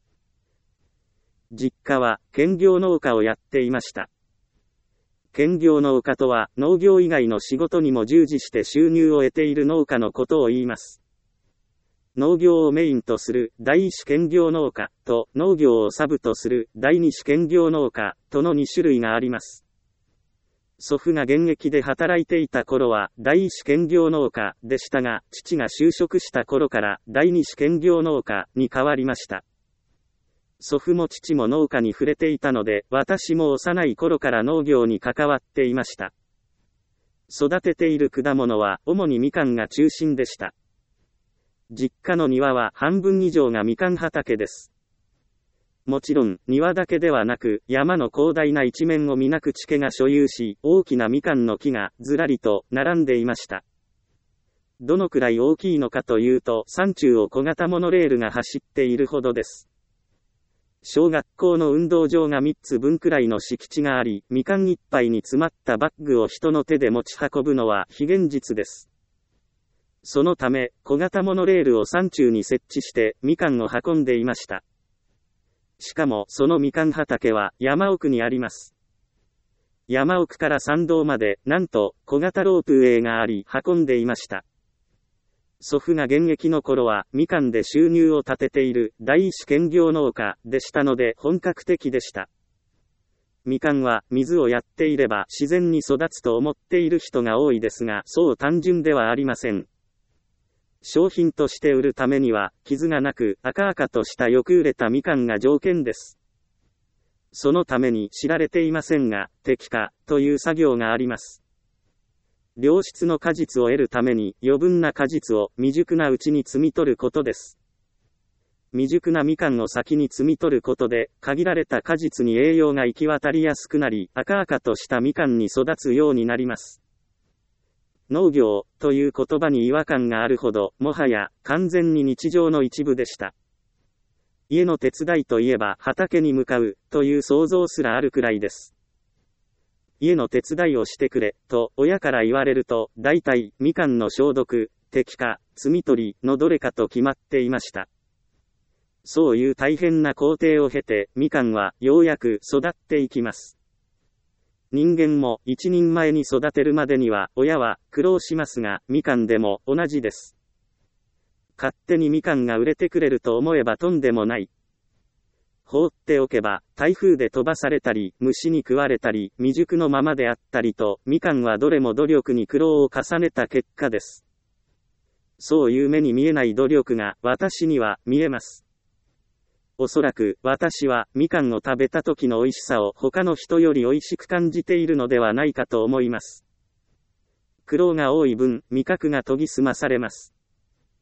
実家は兼業農家をやっていました。兼業農家とは農業以外の仕事にも従事して収入を得ている農家のことを言います。農業をメインとする第一兼業農家と農業をサブとする第二兼業農家とのに種類があります。祖父が現役で働いていた頃は第一兼業農家でしたが、父が就職した頃から第二兼業農家に変わりました。祖父も父も農家に触れていたので、私も幼い頃から農業に関わっていました。育てている果物は主にみかんが中心でした。実家の庭は半分以上がみかん畑です。もちろん、庭だけではなく、山の広大な一面を皆口家が所有し、大きなみかんの木がずらりと並んでいました。どのくらい大きいのかというと、山中を小型モノレールが走っているほどです。小学校の運動場がみっつぶんくらいの敷地があり、みかんいっぱいに詰まったバッグを人の手で持ち運ぶのは非現実です。そのため、小型モノレールを山中に設置して、みかんを運んでいました。しかも、そのみかん畑は山奥にあります。山奥から山道まで、なんと、小型ロープウェイがあり、運んでいました。祖父が現役の頃は、みかんで収入を立てている第一兼業農家でしたので本格的でした。みかんは水をやっていれば自然に育つと思っている人が多いですが、そう単純ではありません。商品として売るためには、傷がなく赤々としたよく売れたみかんが条件です。そのために知られていませんが、摘果という作業があります。良質の果実を得るために余分な果実を未熟なうちに摘み取ることです。未熟なみかんを先に摘み取ることで、限られた果実に栄養が行き渡りやすくなり、赤々としたみかんに育つようになります。農業という言葉に違和感があるほど、もはや完全に日常の一部でした。家の手伝いといえば畑に向かうという想像すらあるくらいです。家の手伝いをしてくれ、と親から言われると、大体、みかんの消毒、摘果、摘み取りのどれかと決まっていました。そういう大変な工程を経て、みかんはようやく育っていきます。人間も一人前に育てるまでには、親は苦労しますが、みかんでも同じです。勝手にみかんが売れてくれると思えばとんでもない。放っておけば、台風で飛ばされたり、虫に食われたり、未熟のままであったりと、みかんはどれも努力に苦労を重ねた結果です。そういう目に見えない努力が、私には見えます。おそらく、私は、みかんを食べた時の美味しさを他の人より美味しく感じているのではないかと思います。苦労が多い分、味覚が研ぎ澄まされます。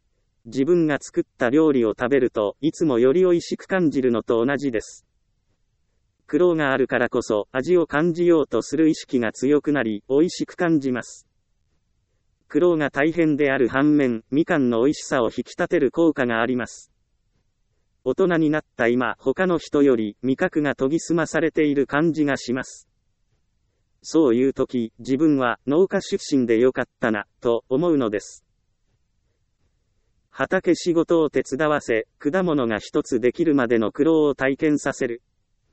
自分が作った料理を食べると、いつもより美味しく感じるのと同じです。 苦労があるからこそ味を感じようとする意識が強くなり、美味しく感じます。苦労が大変である反面、みかんの美味しさを引き立てる効果があります。大人になった今、他の人より味覚が研ぎ澄まされている感じがします。そういう時、自分は農家出身でよかったな、と思うのです。畑仕事を手伝わせ、果物が一つできるまでの苦労を体験させる。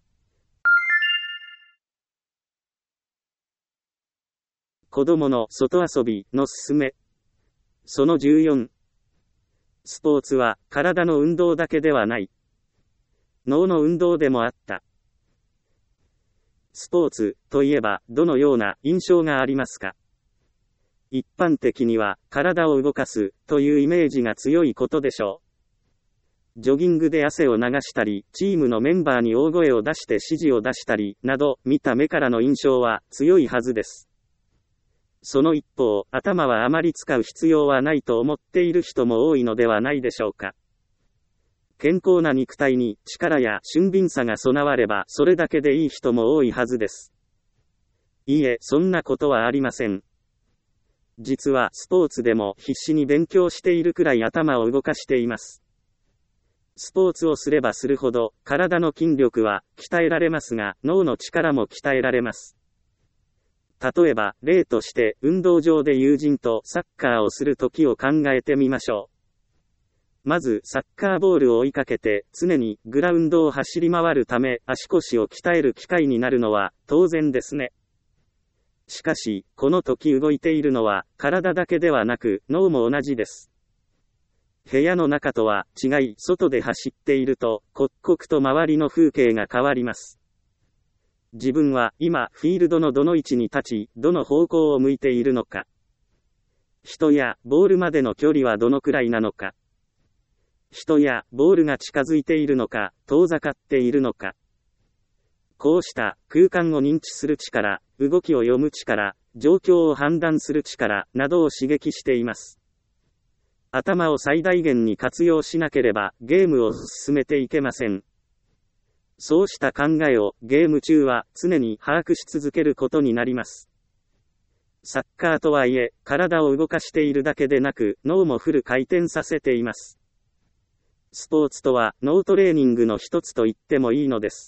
子供の外遊びのすすめ。そのじゅうよん。スポーツは体の運動だけではない。脳の運動でもあった。スポーツといえばどのような印象がありますか？一般的には体を動かすというイメージが強いことでしょう。ジョギングで汗を流したり、チームのメンバーに大声を出して指示を出したりなど、見た目からの印象は強いはずです。その一方、頭はあまり使う必要はないと思っている人も多いのではないでしょうか。健康な肉体に力や俊敏さが備わればそれだけでいい人も多いはずです。いいえ、そんなことはありません。実はスポーツでも必死に勉強しているくらい頭を動かしています。スポーツをすればするほど体の筋力は鍛えられますが、脳の力も鍛えられます。例えば、例として運動場で友人とサッカーをするときを考えてみましょう。まず、サッカーボールを追いかけて常にグラウンドを走り回るため足腰を鍛える機会になるのは当然ですね。しかし、この時動いているのは体だけではなく脳も同じです。部屋の中とは違い、外で走っていると刻々と周りの風景が変わります。自分は今フィールドのどの位置に立ち、どの方向を向いているのか。人やボールまでの距離はどのくらいなのか。人やボールが近づいているのか、遠ざかっているのか。こうした空間を認知する力、動きを読む力、状況を判断する力などを刺激しています。頭を最大限に活用しなければゲームを進めていけません。そうした考えをゲーム中は常に把握し続けることになります。サッカーとはいえ、体を動かしているだけでなく脳もフル回転させています。スポーツとは脳トレーニングの一つと言ってもいいのです。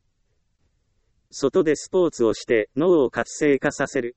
外でスポーツをして脳を活性化させる。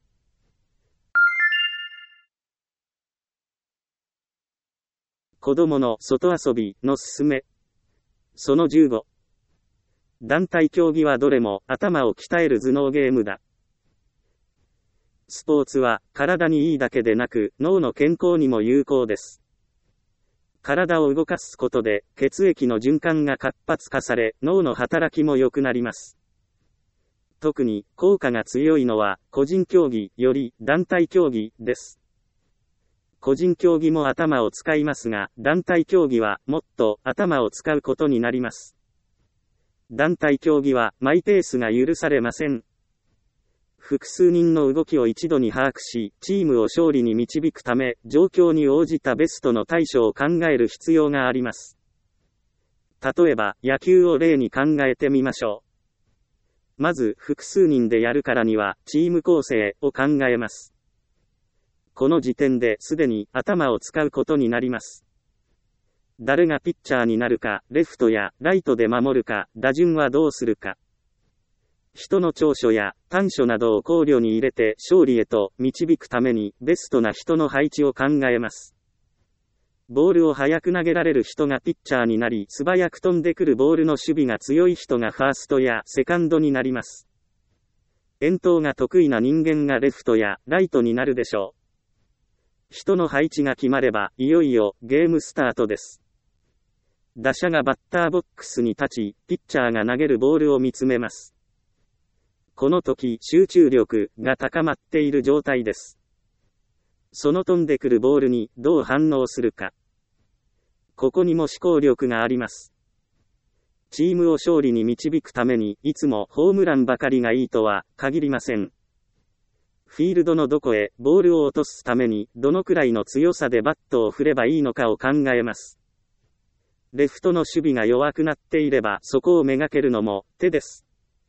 子供の外遊びのすすめ。そのじゅうご。団体競技はどれも頭を鍛える頭脳ゲームだ。スポーツは体にいいだけでなく脳の健康にも有効です。体を動かすことで血液の循環が活発化され脳の働きも良くなります。特に効果が強いのは個人競技より団体競技です。個人競技も頭を使いますが、団体競技はもっと頭を使うことになります。団体競技はマイペースが許されません。複数人の動きを一度に把握し、チームを勝利に導くため、状況に応じたベストの対処を考える必要があります。例えば、野球を例に考えてみましょう。まず、複数人でやるからには、チーム構成を考えます。この時点ですでに頭を使うことになります。誰がピッチャーになるか、レフトやライトで守るか、打順はどうするか。人の長所や短所などを考慮に入れて勝利へと導くためにベストな人の配置を考えます。ボールを速く投げられる人がピッチャーになり、素早く飛んでくるボールの守備が強い人がファーストやセカンドになります。遠投が得意な人間がレフトやライトになるでしょう。人の配置が決まれば、いよいよゲームスタートです。打者がバッターボックスに立ち、ピッチャーが投げるボールを見つめます。この時、集中力が高まっている状態です。その飛んでくるボールにどう反応するか。ここにも思考力があります。チームを勝利に導くためにいつもホームランばかりがいいとは限りません。フィールドのどこへボールを落とすためにどのくらいの強さでバットを振ればいいのかを考えます。レフトの守備が弱くなっていればそこをめがけるのも手です。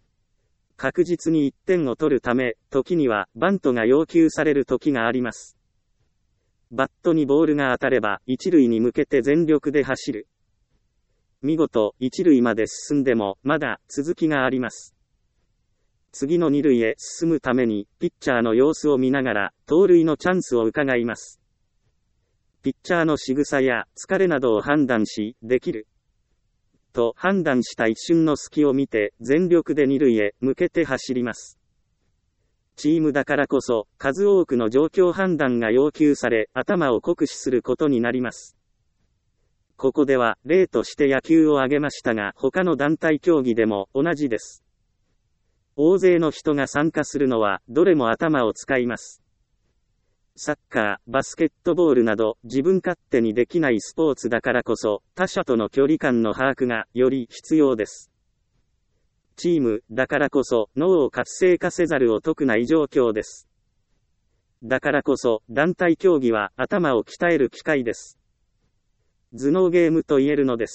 確実にいってんを取るため、時にはバントが要求される時があります。バットにボールが当たれば、一塁に向けて全力で走る。見事、一塁まで進んでも、まだ続きがあります。次の二塁へ進むために、ピッチャーの様子を見ながら、盗塁のチャンスを伺います。ピッチャーの仕草や疲れなどを判断し、できる。と判断した一瞬の隙を見て、全力で二塁へ向けて走ります。チームだからこそ、数多くの状況判断が要求され、頭を酷使することになります。ここでは、例として野球を挙げましたが、他の団体競技でも同じです。大勢の人が参加するのは、どれも頭を使います。サッカー、バスケットボールなど、自分勝手にできないスポーツだからこそ、他者との距離感の把握が、より必要です。チーム、だからこそ、脳を活性化せざるを得ない状況です。だからこそ、団体競技は、頭を鍛える機会です。頭脳ゲームと言えるのです。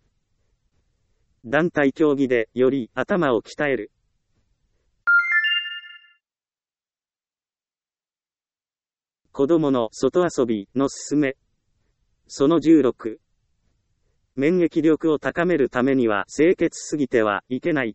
団体競技で、より、頭を鍛える。子供の外遊びのすすめ。そのじゅうろく。免疫力を高めるためには清潔すぎてはいけない。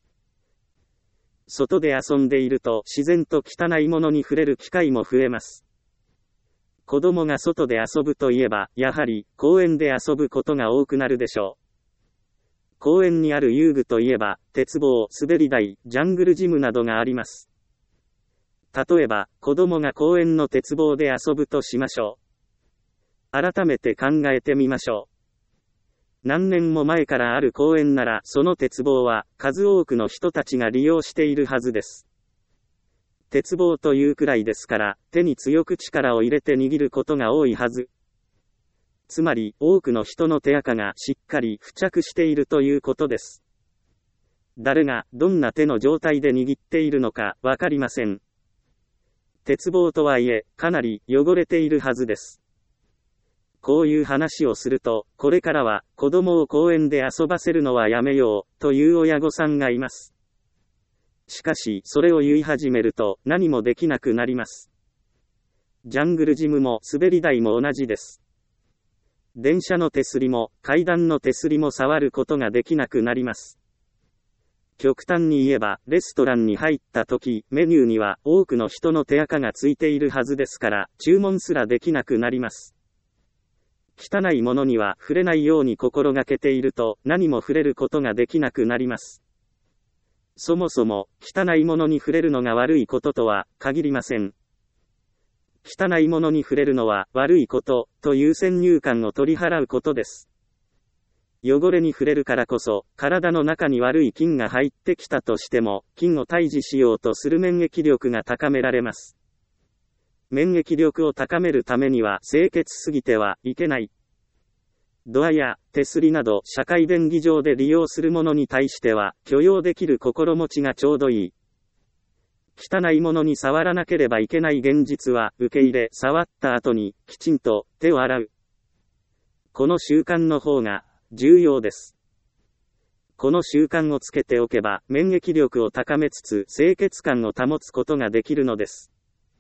外で遊んでいると自然と汚いものに触れる機会も増えます。子供が外で遊ぶといえば、やはり公園で遊ぶことが多くなるでしょう。公園にある遊具といえば、鉄棒、滑り台、ジャングルジムなどがあります。例えば、子供が公園の鉄棒で遊ぶとしましょう。改めて考えてみましょう。何年も前からある公園なら、その鉄棒は、数多くの人たちが利用しているはずです。鉄棒というくらいですから、手に強く力を入れて握ることが多いはず。つまり、多くの人の手垢がしっかり付着しているということです。誰が、どんな手の状態で握っているのか、わかりません。鉄棒とはいえ、かなり汚れているはずです。こういう話をすると、これからは子供を公園で遊ばせるのはやめよう、という親御さんがいます。しかし、それを言い始めると、何もできなくなります。ジャングルジムも滑り台も同じです。電車の手すりも、階段の手すりも触ることができなくなります。極端に言えば、レストランに入った時、メニューには多くの人の手垢がついているはずですから、注文すらできなくなります。汚いものには触れないように心がけていると、何も触れることができなくなります。そもそも、汚いものに触れるのが悪いこととは限りません。汚いものに触れるのは悪いこと、という先入観を取り払うことです。汚れに触れるからこそ、体の中に悪い菌が入ってきたとしても、菌を退治しようとする免疫力が高められます。免疫力を高めるためには清潔すぎてはいけない。ドアや手すりなど社会便宜上で利用するものに対しては許容できる心持ちがちょうどいい。汚いものに触らなければいけない現実は受け入れ、触った後にきちんと手を洗う。この習慣の方が重要です。この習慣をつけておけば免疫力を高めつつ清潔感を保つことができるのです。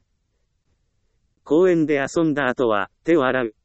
公園で遊んだ後は手を洗う。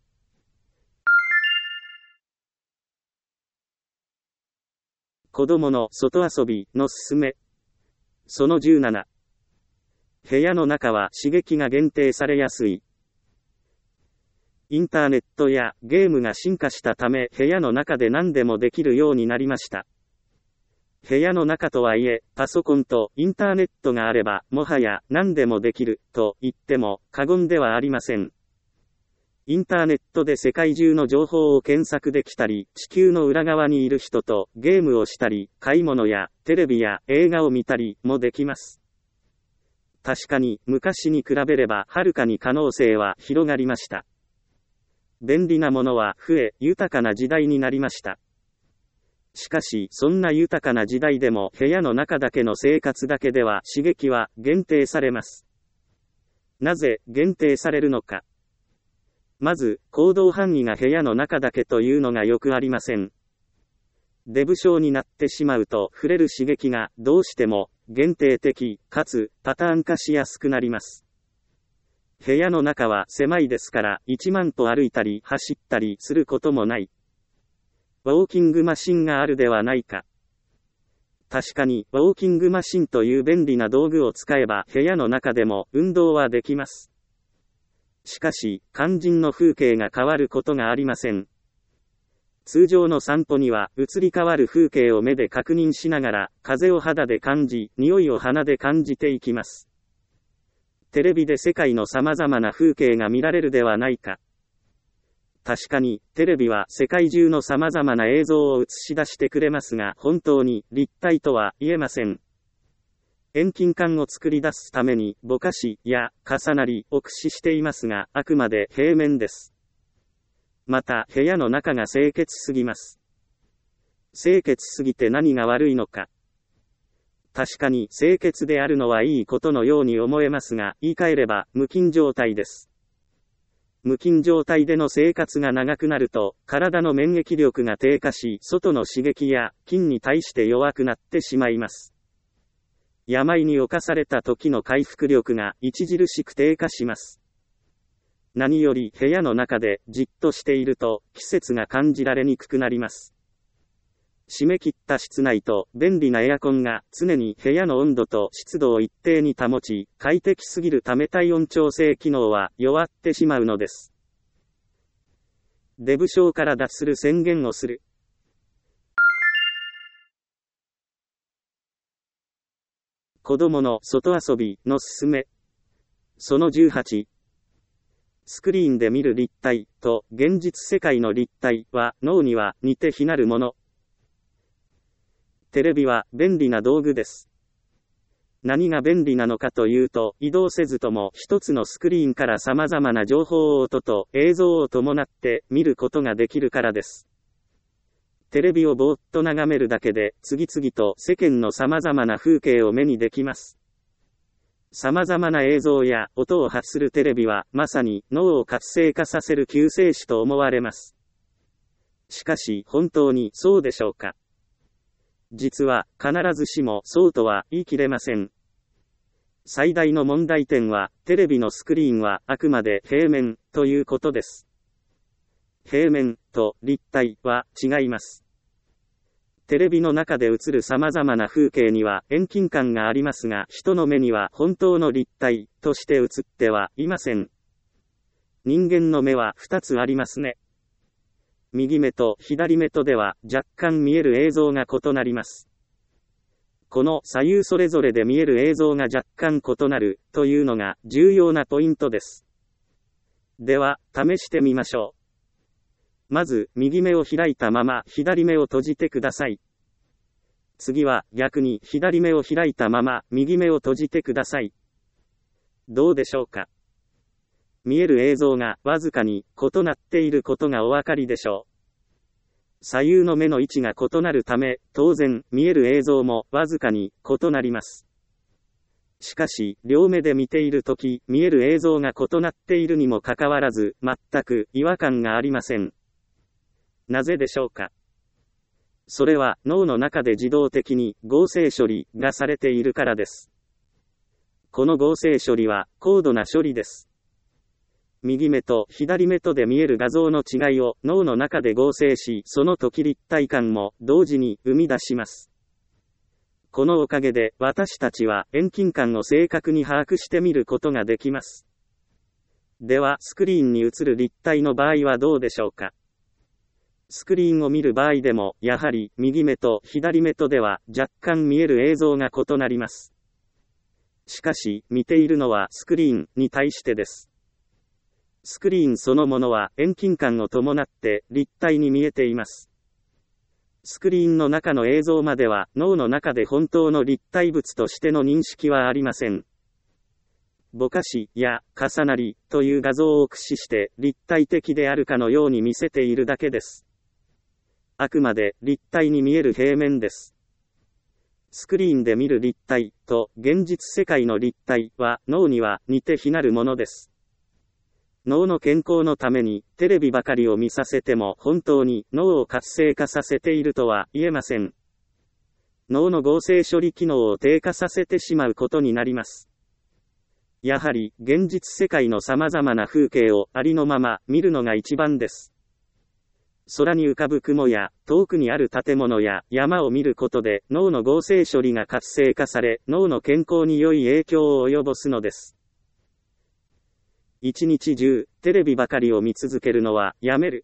子供の外遊びのすすめ。そのじゅうなな。部屋の中は刺激が限定されやすい。インターネットやゲームが進化したため部屋の中で何でもできるようになりました。部屋の中とはいえ、パソコンとインターネットがあれば、もはや何でもできると言っても過言ではありません。インターネットで世界中の情報を検索できたり、地球の裏側にいる人とゲームをしたり、買い物やテレビや映画を見たりもできます。確かに昔に比べればはるかに可能性は広がりました。便利なものは増え、豊かな時代になりました。しかし、そんな豊かな時代でも部屋の中だけの生活だけでは刺激は限定されます。なぜ限定されるのか。まず、行動範囲が部屋の中だけというのがよくありません。デブ症になってしまうと触れる刺激がどうしても限定的、かつ、パターン化しやすくなります。部屋の中は狭いですから、いちまん歩歩いたり走ったりすることもない。ウォーキングマシンがあるではないか。確かに、ウォーキングマシンという便利な道具を使えば部屋の中でも運動はできます。しかし、肝心の風景が変わることがありません。通常の散歩には、移り変わる風景を目で確認しながら、風を肌で感じ、匂いを鼻で感じていきます。テレビで世界の様々な風景が見られるではないか。確かに、テレビは世界中の様々な映像を映し出してくれますが、本当に立体とは言えません。遠近感を作り出すために、ぼかしや重なりを駆使していますが、あくまで平面です。また、部屋の中が清潔すぎます。清潔すぎて何が悪いのか。確かに清潔であるのはいいことのように思えますが、言い換えれば無菌状態です。無菌状態での生活が長くなると、体の免疫力が低下し、外の刺激や菌に対して弱くなってしまいます。病に侵された時の回復力が著しく低下します。何より部屋の中でじっとしていると季節が感じられにくくなります。締め切った室内と便利なエアコンが常に部屋の温度と湿度を一定に保ち、快適すぎるため体温調整機能は弱ってしまうのです。デブ症から脱する宣言をする。子供の外遊びのすすめ。そのじゅうはち。スクリーンで見る立体と現実世界の立体は脳には似て非なるもの。テレビは便利な道具です。何が便利なのかというと、移動せずとも一つのスクリーンから様々な情報を音と映像を伴って見ることができるからです。テレビをぼーっと眺めるだけで次々と世間の様々な風景を目にできます。様々な映像や音を発するテレビはまさに脳を活性化させる救世主と思われます。しかし本当にそうでしょうか。実は必ずしもそうとは言い切れません。最大の問題点はテレビのスクリーンはあくまで平面ということです。平面と立体は違います。テレビの中で映る様々な風景には遠近感がありますが、人の目には本当の立体として映ってはいません。人間の目は二つありますね。右目と左目とでは若干見える映像が異なります。この左右それぞれで見える映像が若干異なるというのが重要なポイントです。では、試してみましょう。まず、右目を開いたまま左目を閉じてください。次は逆に左目を開いたまま右目を閉じてください。どうでしょうか。見える映像がわずかに異なっていることがお分かりでしょう。左右の目の位置が異なるため、当然見える映像もわずかに異なります。しかし、両目で見ているとき、見える映像が異なっているにもかかわらず、全く違和感がありません。なぜでしょうか。それは脳の中で自動的に合成処理がされているからです。この合成処理は高度な処理です。右目と左目とで見える画像の違いを脳の中で合成し、その時立体感も同時に生み出します。このおかげで私たちは遠近感を正確に把握してみることができます。では、スクリーンに映る立体の場合はどうでしょうか。スクリーンを見る場合でも、やはり右目と左目とでは若干見える映像が異なります。しかし、見ているのはスクリーンに対してです。スクリーンそのものは遠近感を伴って立体に見えています。スクリーンの中の映像までは脳の中で本当の立体物としての認識はありません。ぼかしや重なりという画像を駆使して立体的であるかのように見せているだけです。あくまで立体に見える平面です。スクリーンで見る立体と現実世界の立体は脳には似て非なるものです。脳の健康のためにテレビばかりを見させても本当に脳を活性化させているとは言えません。 脳の合成処理機能を低下させてしまうことになります。やはり、現実世界の様々な風景をありのまま見るのが一番です。空に浮かぶ雲や、遠くにある建物や山を見ることで、脳の合成処理が活性化され、脳の健康に良い影響を及ぼすのです。一日中、テレビばかりを見続けるのはやめる。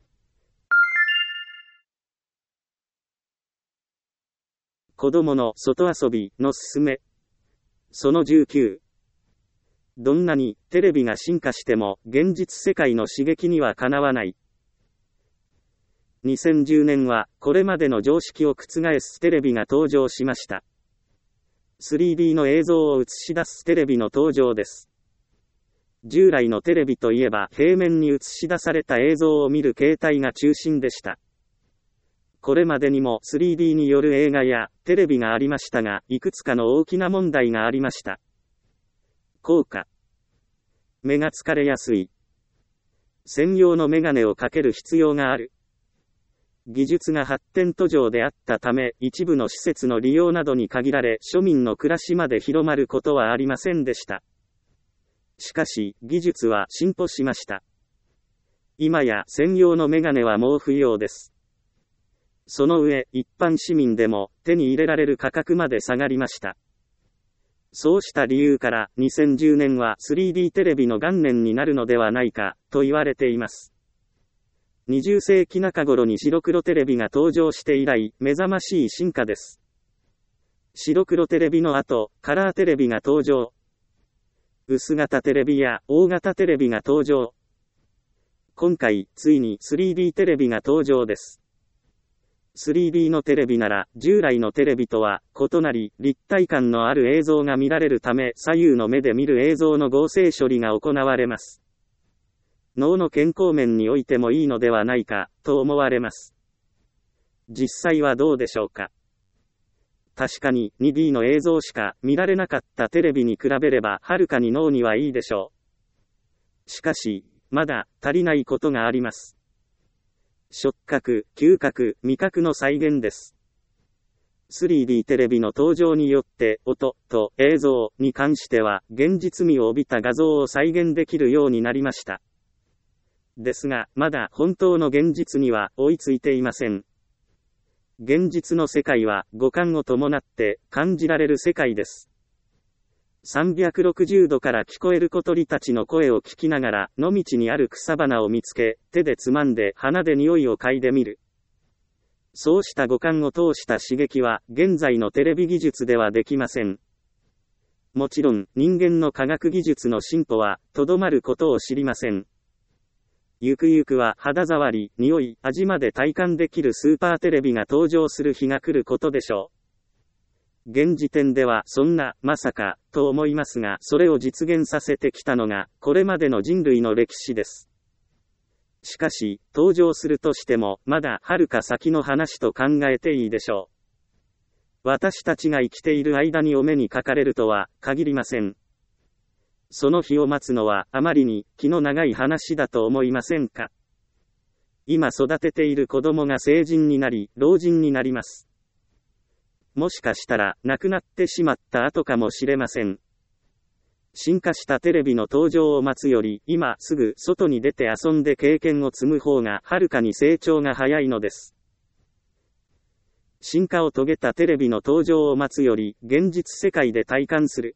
子供の外遊びのすすめ。そのじゅうきゅう。どんなにテレビが進化しても現実世界の刺激にはかなわない。にせんじゅうねんはこれまでの常識を覆すテレビが登場しました。スリーディー の映像を映し出すテレビの登場です。従来のテレビといえば平面に映し出された映像を見る形態が中心でした。これまでにも スリーディー による映画やテレビがありましたが、いくつかの大きな問題がありました。効果。目が疲れやすい。専用のメガネをかける必要がある。技術が発展途上であったため、一部の施設の利用などに限られ、庶民の暮らしまで広まることはありませんでした。しかし、技術は進歩しました。今や専用のメガネはもう不要です。その上、一般市民でも手に入れられる価格まで下がりました。そうした理由から、にせんじゅうねんは スリーディー テレビの元年になるのではないか、と言われています。にじゅっせいき中頃に白黒テレビが登場して以来、目覚ましい進化です。白黒テレビの後、カラーテレビが登場。薄型テレビや大型テレビが登場。今回、ついに スリーディー テレビが登場です。スリーディー のテレビなら、従来のテレビとは異なり、立体感のある映像が見られるため、左右の目で見る映像の合成処理が行われます。脳の健康面においてもいいのではないか、と思われます。実際はどうでしょうか。確かに ツーディー の映像しか見られなかったテレビに比べればはるかに脳にはいいでしょう。しかし、まだ足りないことがあります。触覚、嗅覚、味覚の再現です。スリーディー テレビの登場によって音と映像に関しては現実味を帯びた画像を再現できるようになりました。ですが、まだ本当の現実には追いついていません。現実の世界は五感を伴って感じられる世界です。さんびゃくろくじゅうどから聞こえる小鳥たちの声を聞きながら野道にある草花を見つけ、手でつまんで鼻で匂いを嗅いでみる。そうした五感を通した刺激は現在のテレビ技術ではできません。もちろん人間の科学技術の進歩はとどまることを知りません。ゆくゆくは肌触り、匂い、味まで体感できるスーパーテレビが登場する日が来ることでしょう。現時点ではそんな、まさか、と思いますが、それを実現させてきたのが、これまでの人類の歴史です。しかし、登場するとしても、まだはるか先の話と考えていいでしょう。私たちが生きている間にお目にかかれるとは、限りません。その日を待つのは、あまりに気の長い話だと思いませんか。今育てている子供が成人になり、老人になります。もしかしたら、亡くなってしまった後かもしれません。進化したテレビの登場を待つより、今すぐ外に出て遊んで経験を積む方が、はるかに成長が早いのです。進化を遂げたテレビの登場を待つより、現実世界で体感する。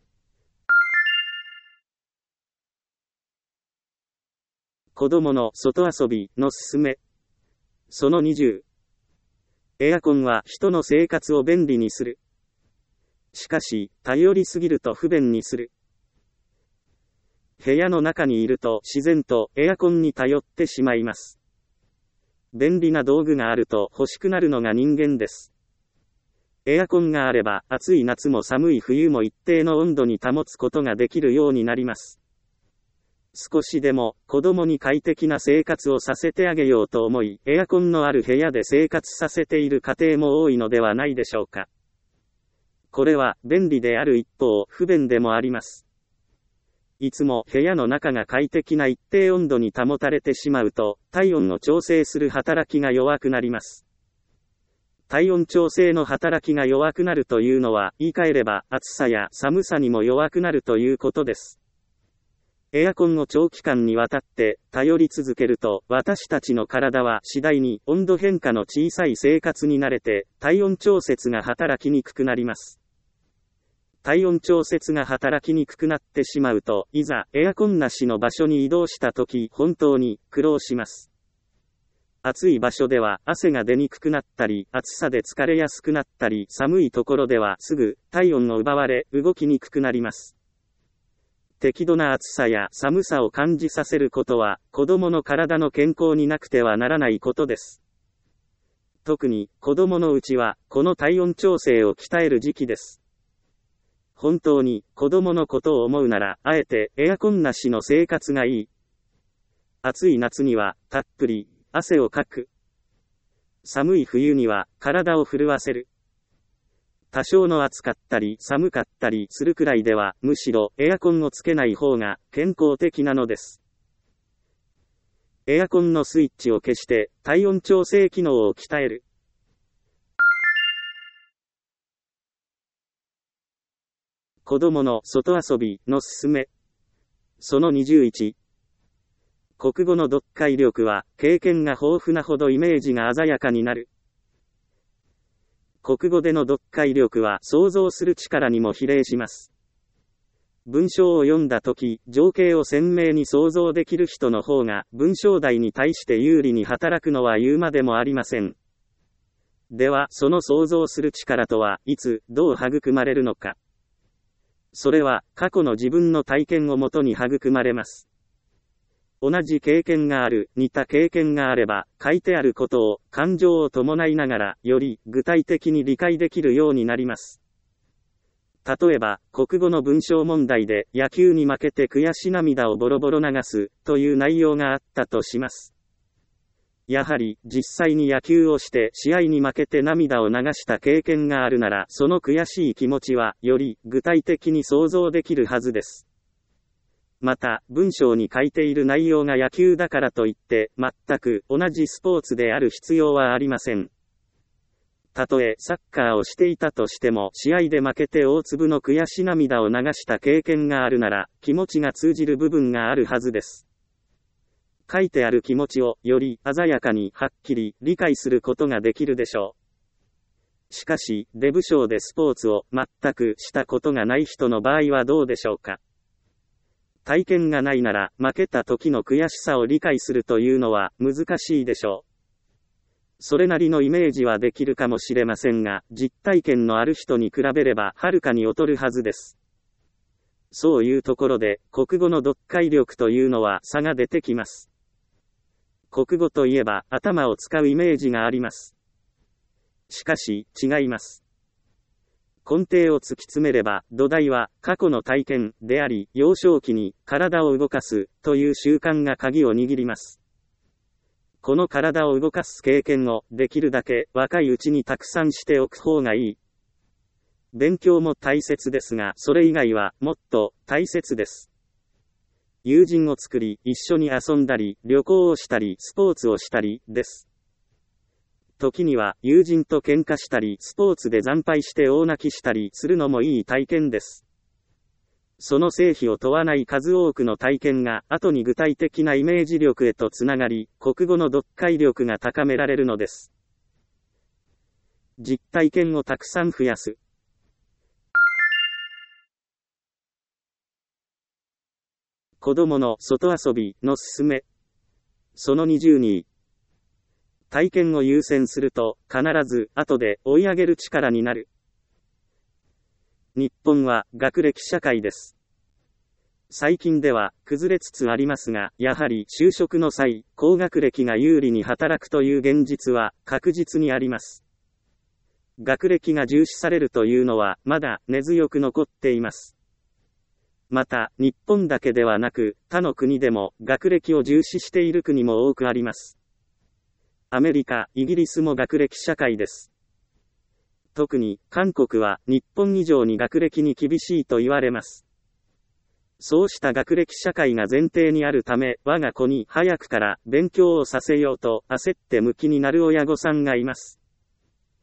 子供の外遊びのすすめ。そのにじゅう。エアコンは人の生活を便利にする。しかし、頼りすぎると不便にする。部屋の中にいると自然とエアコンに頼ってしまいます。便利な道具があると欲しくなるのが人間です。エアコンがあれば暑い夏も寒い冬も一定の温度に保つことができるようになります。少しでも子供に快適な生活をさせてあげようと思い、エアコンのある部屋で生活させている家庭も多いのではないでしょうか。これは便利である一方、不便でもあります。いつも部屋の中が快適な一定温度に保たれてしまうと、体温を調整する働きが弱くなります。 体温調整の働きが弱くなるというのは、言い換えれば暑さや寒さにも弱くなるということです。エアコンを長期間にわたって頼り続けると、私たちの体は次第に温度変化の小さい生活に慣れて、体温調節が働きにくくなります。体温調節が働きにくくなってしまうと、いざエアコンなしの場所に移動したとき、本当に苦労します。暑い場所では汗が出にくくなったり、暑さで疲れやすくなったり、寒いところではすぐ体温を奪われ、動きにくくなります。適度な暑さや寒さを感じさせることは、子供の体の健康になくてはならないことです。特に、子供のうちは、この体温調整を鍛える時期です。本当に、子供のことを思うなら、あえて、エアコンなしの生活がいい。暑い夏には、たっぷり、汗をかく。寒い冬には、体を震わせる。多少の暑かったり寒かったりするくらいでは、むしろエアコンをつけない方が健康的なのです。エアコンのスイッチを消して体温調整機能を鍛える。子供の外遊びのすすめ。そのにじゅういち。国語の読解力は経験が豊富なほどイメージが鮮やかになる。国語での読解力は想像する力にも比例します。文章を読んだとき、情景を鮮明に想像できる人の方が文章題に対して有利に働くのは言うまでもありません。では、その想像する力とは、いつ、どう育まれるのか。それは、過去の自分の体験をもとに育まれます。同じ経験がある、似た経験があれば、書いてあることを、感情を伴いながら、より具体的に理解できるようになります。例えば、国語の文章問題で、野球に負けて悔し涙をボロボロ流す、という内容があったとします。やはり、実際に野球をして、試合に負けて涙を流した経験があるなら、その悔しい気持ちは、より具体的に想像できるはずです。また、文章に書いている内容が野球だからといって、全く同じスポーツである必要はありません。たとえサッカーをしていたとしても、試合で負けて大粒の悔し涙を流した経験があるなら、気持ちが通じる部分があるはずです。書いてある気持ちを、より鮮やかにはっきり理解することができるでしょう。しかし、デブ賞でスポーツを全くしたことがない人の場合はどうでしょうか。体験がないなら、負けた時の悔しさを理解するというのは難しいでしょう。それなりのイメージはできるかもしれませんが、実体験のある人に比べればはるかに劣るはずです。そういうところで、国語の読解力というのは差が出てきます。国語といえば頭を使うイメージがあります。しかし、違います。根底を突き詰めれば、土台は過去の体験であり、幼少期に体を動かすという習慣が鍵を握ります。この体を動かす経験をできるだけ若いうちにたくさんしておく方がいい。勉強も大切ですが、それ以外はもっと大切です。友人を作り、一緒に遊んだり、旅行をしたり、スポーツをしたり、です。時には、友人と喧嘩したり、スポーツで惨敗して大泣きしたりするのもいい体験です。その成否を問わない数多くの体験が、後に具体的なイメージ力へとつながり、国語の読解力が高められるのです。実体験をたくさん増やす。子供の外遊びのすすめ。そのにじゅうに。体験を優先すると、必ず後で追い上げる力になる。日本は学歴社会です。最近では崩れつつありますが、やはり就職の際、高学歴が有利に働くという現実は確実にあります。学歴が重視されるというのはまだ根強く残っています。また、日本だけではなく、他の国でも学歴を重視している国も多くあります。アメリカ、イギリスも学歴社会です。特に、韓国は日本以上に学歴に厳しいと言われます。そうした学歴社会が前提にあるため、我が子に早くから勉強をさせようと焦って向きになる親御さんがいます。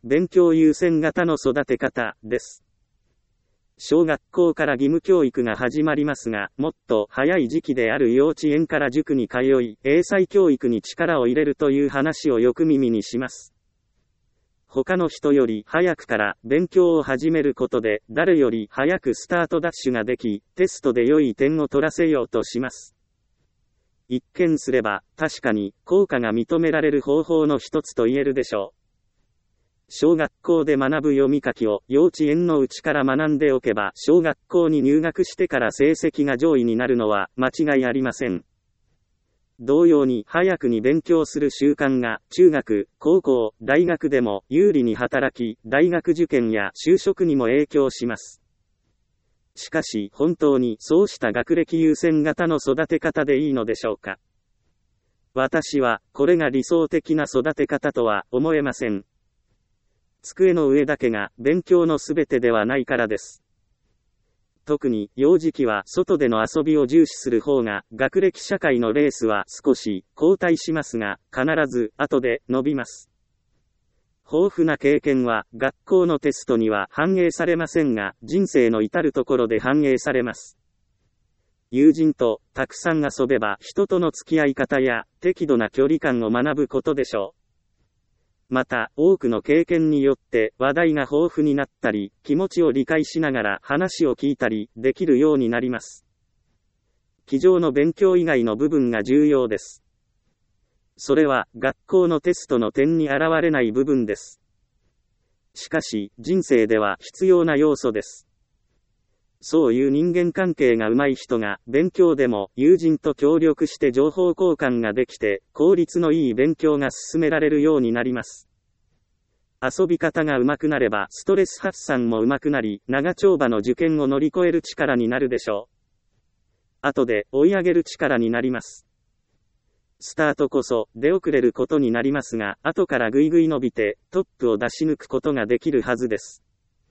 勉強優先型の育て方です。小学校から義務教育が始まりますが、もっと早い時期である幼稚園から塾に通い、英才教育に力を入れるという話をよく耳にします。他の人より早くから勉強を始めることで、誰より早くスタートダッシュができ、テストで良い点を取らせようとします。一見すれば、確かに効果が認められる方法の一つと言えるでしょう。小学校で学ぶ読み書きを幼稚園のうちから学んでおけば、小学校に入学してから成績が上位になるのは間違いありません。同様に早くに勉強する習慣が中学、高校、大学でも有利に働き、大学受験や就職にも影響します。しかし本当にそうした学歴優先型の育て方でいいのでしょうか。私はこれが理想的な育て方とは思えません。机の上だけが勉強のすべてではないからです。特に幼児期は外での遊びを重視する方が学歴社会のレースは少し後退しますが、必ず後で伸びます。豊富な経験は学校のテストには反映されませんが、人生の至るところで反映されます。友人とたくさん遊べば人との付き合い方や適度な距離感を学ぶことでしょう。また、多くの経験によって話題が豊富になったり、気持ちを理解しながら話を聞いたりできるようになります。机上の勉強以外の部分が重要です。それは学校のテストの点に現れない部分です。しかし、人生では必要な要素です。そういう人間関係が上手い人が勉強でも友人と協力して情報交換ができて効率のいい勉強が進められるようになります。遊び方が上手くなればストレス発散も上手くなり、長丁場の受験を乗り越える力になるでしょう。後で追い上げる力になります。スタートこそ出遅れることになりますが、後からぐいぐい伸びてトップを出し抜くことができるはずです。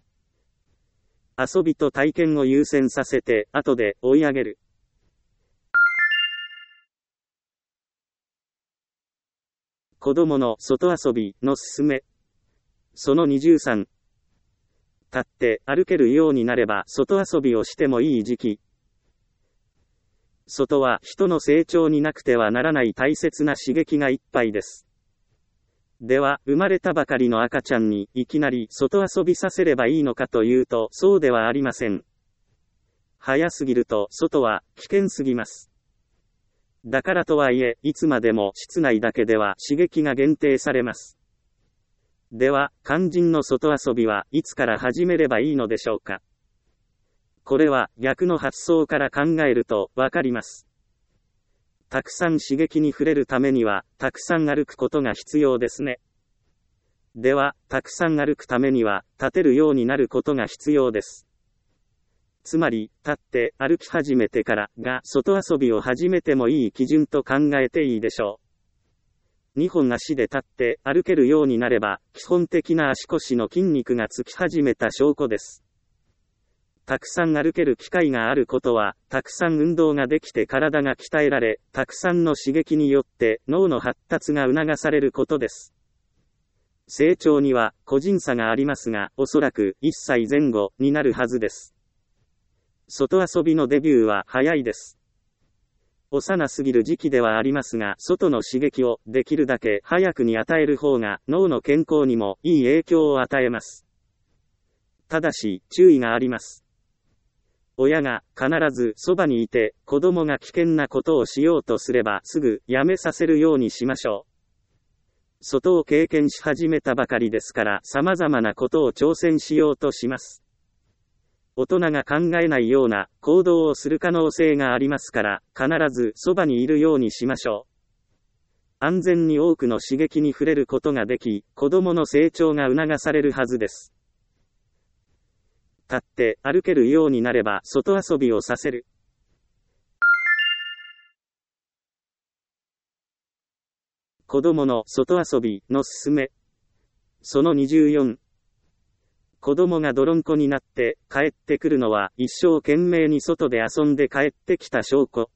遊びと体験を優先させて、後で追い上げる。子供の外遊びのすすめ。そのにじゅうさん。立って歩けるようになれば外遊びをしてもいい時期。外は人の成長になくてはならない大切な刺激がいっぱいです。では、生まれたばかりの赤ちゃんにいきなり外遊びさせればいいのかというと、そうではありません。早すぎると外は危険すぎます。だからとはいえ、いつまでも室内だけでは刺激が限定されます。では、肝心の外遊びはいつから始めればいいのでしょうか。これは逆の発想から考えるとわかります。たくさん刺激に触れるためには、たくさん歩くことが必要ですね。では、たくさん歩くためには、立てるようになることが必要です。つまり、立って歩き始めてからが、外遊びを始めてもいい基準と考えていいでしょう。にほん足で立って歩けるようになれば、基本的な足腰の筋肉がつき始めた証拠です。たくさん歩ける機会があることは、たくさん運動ができて体が鍛えられ、たくさんの刺激によって脳の発達が促されることです。成長には個人差がありますが、おそらくいっさいぜん後になるはずです。外遊びのデビューは早いです。幼すぎる時期ではありますが、外の刺激をできるだけ早くに与える方が脳の健康にもいい影響を与えます。ただし、注意があります。親が必ずそばにいて子供が危険なことをしようとすればすぐやめさせるようにしましょう。外を経験し始めたばかりですから様々なことを挑戦しようとします。大人が考えないような行動をする可能性がありますから必ずそばにいるようにしましょう。安全に多くの刺激に触れることができ、子供の成長が促されるはずです。立って歩けるようになれば外遊びをさせる。子供の外遊びのすすめ。そのにじゅうよん。子供が泥んこになって帰ってくるのは一生懸命に外で遊んで帰ってきた証拠。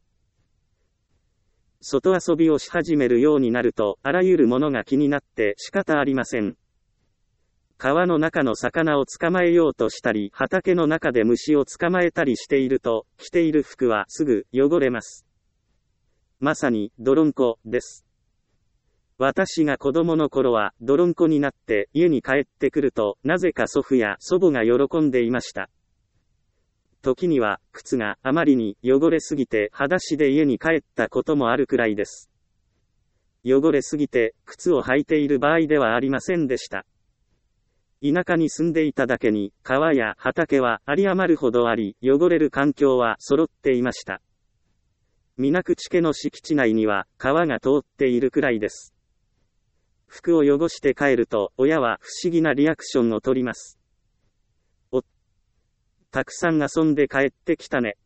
外遊びをし始めるようになるとあらゆるものが気になって仕方ありません。 川の中の魚を捕まえようとしたり、畑の中で虫を捕まえたりしていると、着ている服はすぐ汚れます。まさに、泥んこです。私が子供の頃は、泥んこになって家に帰ってくると、なぜか祖父や祖母が喜んでいました。時には、靴があまりに汚れすぎて裸足で家に帰ったこともあるくらいです。汚れすぎて、靴を履いている場合ではありませんでした。田舎に住んでいただけに、川や畑は有り余るほどあり、汚れる環境は揃っていました。水口家の敷地内には、川が通っているくらいです。服を汚して帰ると、親は不思議なリアクションを取ります。お、たくさん遊んで帰ってきたね。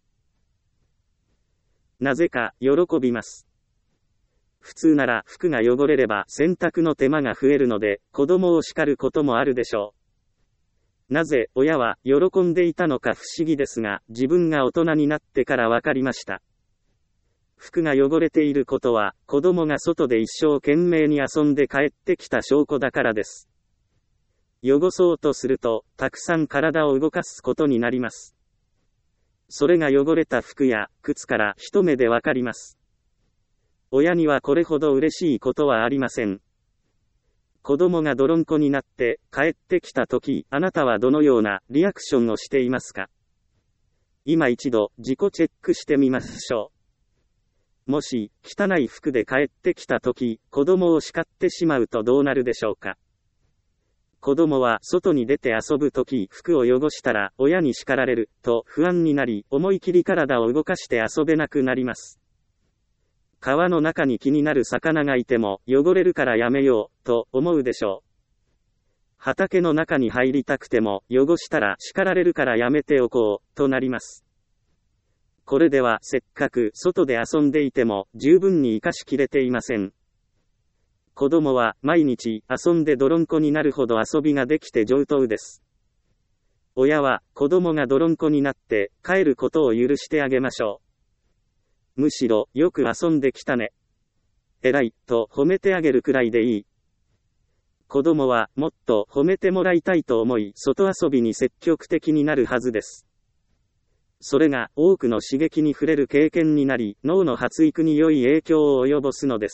なぜか、喜びます。普通なら服が汚れれば洗濯の手間が増えるので、子供を叱ることもあるでしょう。なぜ親は喜んでいたのか不思議ですが、自分が大人になってからわかりました。服が汚れていることは、子供が外で一生懸命に遊んで帰ってきた証拠だからです。汚そうとすると、たくさん体を動かすことになります。それが汚れた服や靴から一目でわかります。親にはこれほど嬉しいことはありません。子供が泥んこになって帰ってきたとき、あなたはどのようなリアクションをしていますか？今一度自己チェックしてみましょう。もし、汚い服で帰ってきたとき、子供を叱ってしまうとどうなるでしょうか？子供は外に出て遊ぶとき、服を汚したら親に叱られると不安になり、思い切り体を動かして遊べなくなります。川の中に気になる魚がいても、汚れるからやめよう、と思うでしょう。畑の中に入りたくても、汚したら叱られるからやめておこう、となります。これではせっかく外で遊んでいても、十分に活かしきれていません。子供は毎日遊んで泥んこになるほど遊びができて上等です。親は子供が泥んこになって帰ることを許してあげましょう。むしろ、よく遊んできたね。偉い、と褒めてあげるくらいでいい。子供は、もっと褒めてもらいたいと思い、外遊びに積極的になるはずです。それが、多くの刺激に触れる経験になり、脳の発育に良い影響を及ぼすのです。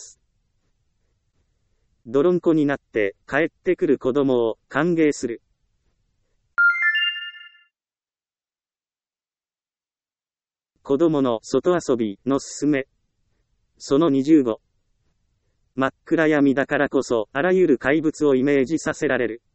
泥んこになって、帰ってくる子供を、歓迎する。子供の外遊びのすすめ。そのにじゅうご。真っ暗闇だからこそ、あらゆる怪物をイメージさせられる。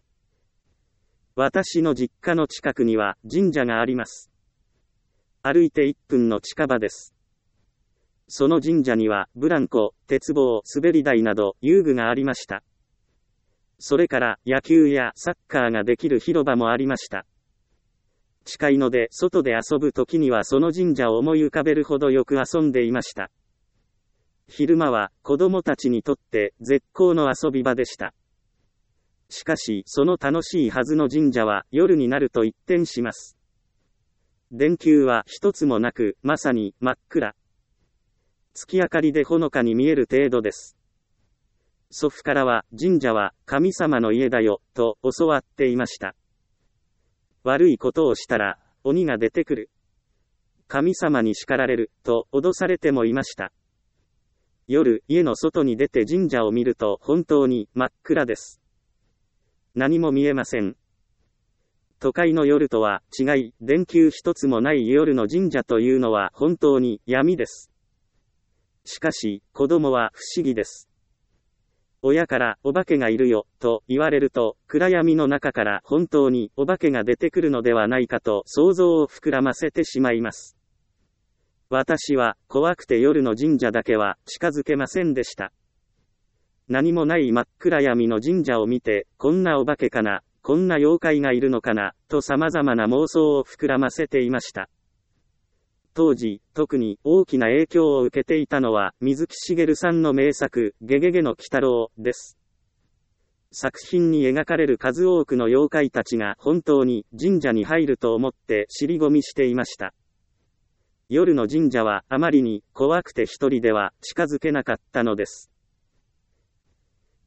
私の実家の近くには神社があります。歩いていっぷんの近場です。その神社には、ブランコ、鉄棒、滑り台など、遊具がありました。それから、野球やサッカーができる広場もありました。近いので、外で遊ぶときにはその神社を思い浮かべるほどよく遊んでいました。昼間は、子供たちにとって、絶好の遊び場でした。しかし、その楽しいはずの神社は、夜になると一変します。電球は一つもなく、まさに、真っ暗。月明かりでほのかに見える程度です。祖父からは、神社は、神様の家だよ、と教わっていました。悪いことをしたら、鬼が出てくる。神様に叱られる、と脅されてもいました。夜、家の外に出て神社を見ると本当に真っ暗です。何も見えません。都会の夜とは違い、電球一つもない夜の神社というのは本当に闇です。しかし、子供は不思議です。親からお化けがいるよ、と言われると、暗闇の中から本当にお化けが出てくるのではないかと想像を膨らませてしまいます。私は怖くて夜の神社だけは近づけませんでした。何もない真っ暗闇の神社を見て、こんなお化けかな、こんな妖怪がいるのかな、と様々な妄想を膨らませていました。当時、特に大きな影響を受けていたのは、水木しげるさんの名作、ゲゲゲの鬼太郎です。作品に描かれる数多くの妖怪たちが本当に神社に入ると思って尻込みしていました。夜の神社はあまりに怖くて一人では近づけなかったのです。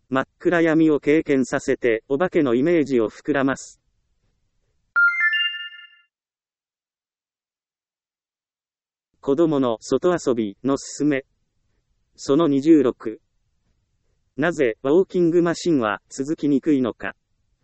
真っ暗闇を経験させてお化けのイメージを膨らます。子供の外遊びのすすめ。そのにじゅうろく。なぜウォーキングマシンは続きにくいのか。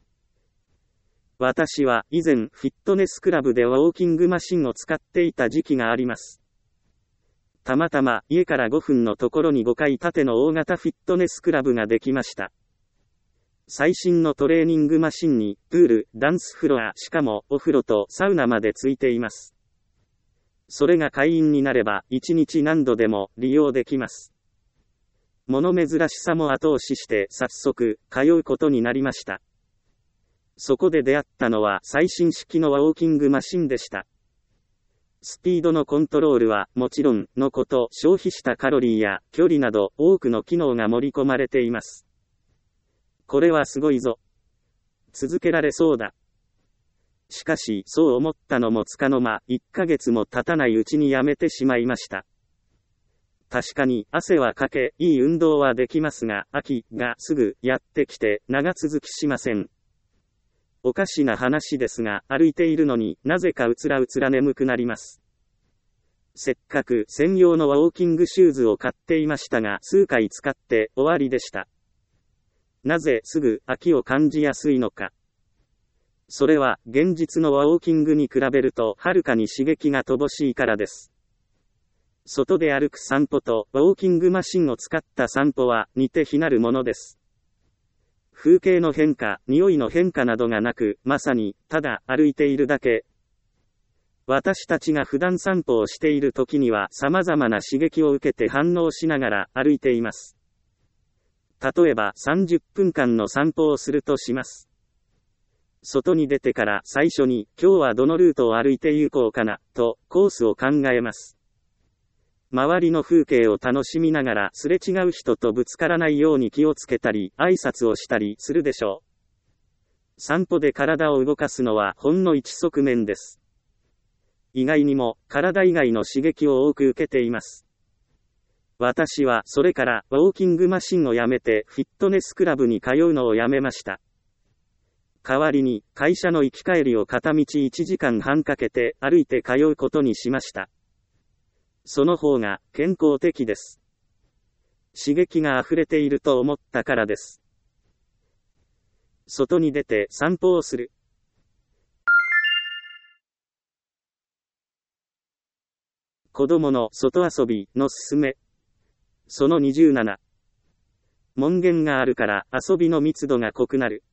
私は以前フィットネスクラブでウォーキングマシンを使っていた時期があります。たまたま家からごふんのところにごかい建ての大型フィットネスクラブができました。最新のトレーニングマシンにプール、ダンスフロア、しかもお風呂とサウナまでついています。それが会員になればいちにち何度でも利用できます。物珍しさも後押しして早速通うことになりました。そこで出会ったのは最新式のウォーキングマシンでした。スピードのコントロールはもちろんのこと、消費したカロリーや距離など多くの機能が盛り込まれています。これはすごいぞ。続けられそうだ。しかし、そう思ったのもつかの間、いっかげつも経たないうちにやめてしまいました。確かに、汗はかけ、いい運動はできますが、飽きがすぐやってきて、長続きしません。おかしな話ですが、歩いているのになぜかうつらうつら眠くなります。せっかく専用のウォーキングシューズを買っていましたが、数回使って終わりでした。なぜすぐ飽きを感じやすいのか。それは現実のウォーキングに比べるとはるかに刺激が乏しいからです。外で歩く散歩とウォーキングマシンを使った散歩は似て非なるものです。風景の変化、匂いの変化などがなく、まさに、ただ歩いているだけ。私たちが普段散歩をしている時には様々な刺激を受けて反応しながら歩いています。例えばさんじゅっぷんかんの散歩をするとします。外に出てから最初に今日はどのルートを歩いて行こうかな、とコースを考えます。周りの風景を楽しみながらすれ違う人とぶつからないように気をつけたり、挨拶をしたりするでしょう。散歩で体を動かすのはほんの一側面です。意外にも体以外の刺激を多く受けています。私はそれからウォーキングマシンをやめてフィットネスクラブに通うのをやめました。代わりに会社の行き帰りを片道いちじかんはんかけて歩いて通うことにしました。その方が健康的です。刺激が溢れていると思ったからです。外に出て散歩をする。子供の外遊びのすすめ。そのにじゅうなな。門限があるから遊びの密度が濃くなる。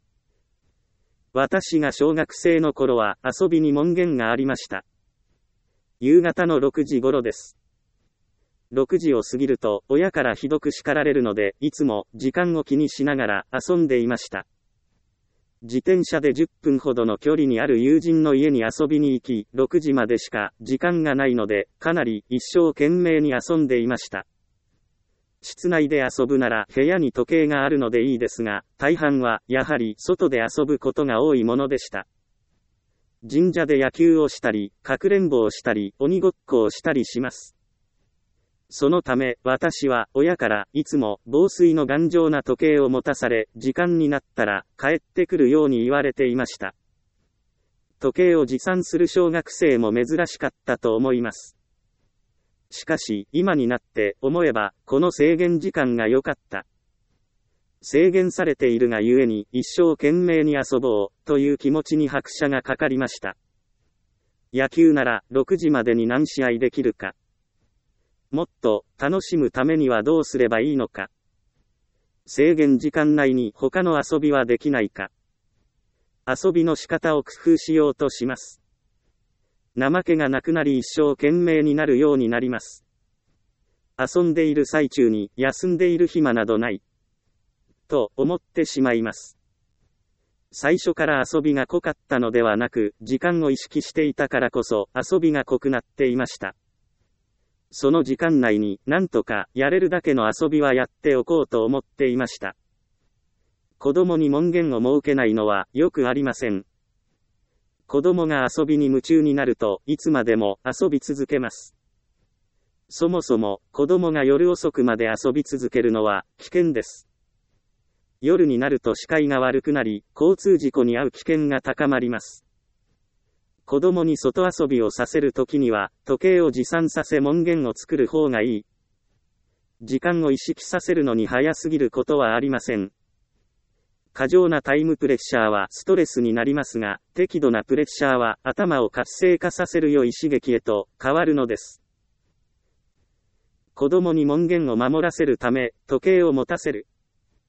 私が小学生の頃は遊びに門限がありました。夕方のろくじ頃です。ろくじを過ぎると親からひどく叱られるので、いつも時間を気にしながら遊んでいました。自転車でじゅっぷんほどの距離にある友人の家に遊びに行き、ろくじまでしか時間がないので、かなり一生懸命に遊んでいました。室内で遊ぶなら部屋に時計があるのでいいですが、大半はやはり外で遊ぶことが多いものでした。神社で野球をしたり、かくれんぼをしたり、鬼ごっこをしたりします。そのため、私は親からいつも防水の頑丈な時計を持たされ、時間になったら帰ってくるように言われていました。時計を持参する小学生も珍しかったと思います。しかし、今になって思えば、この制限時間が良かった。制限されているがゆえに一生懸命に遊ぼうという気持ちに拍車がかかりました。野球ならろくじまでに何試合できるか。もっと楽しむためにはどうすればいいのか。制限時間内に他の遊びはできないか。遊びの仕方を工夫しようとします。怠けがなくなり一生懸命になるようになります。遊んでいる最中に休んでいる暇などない。と思ってしまいます。最初から遊びが濃かったのではなく、時間を意識していたからこそ遊びが濃くなっていました。その時間内に何とかやれるだけの遊びはやっておこうと思っていました。子供に門限を設けないのはよくありません。子供が遊びに夢中になるといつまでも遊び続けます。そもそも子供が夜遅くまで遊び続けるのは危険です。 夜になると視界が悪くなり、交通事故に遭う危険が高まります。子供に外遊びをさせるときには、時計を持参させ門限を作る方がいい。時間を意識させるのに早すぎることはありません。過剰なタイムプレッシャーはストレスになりますが、適度なプレッシャーは頭を活性化させる良い刺激へと変わるのです。子供に門限を守らせるため、時計を持たせる。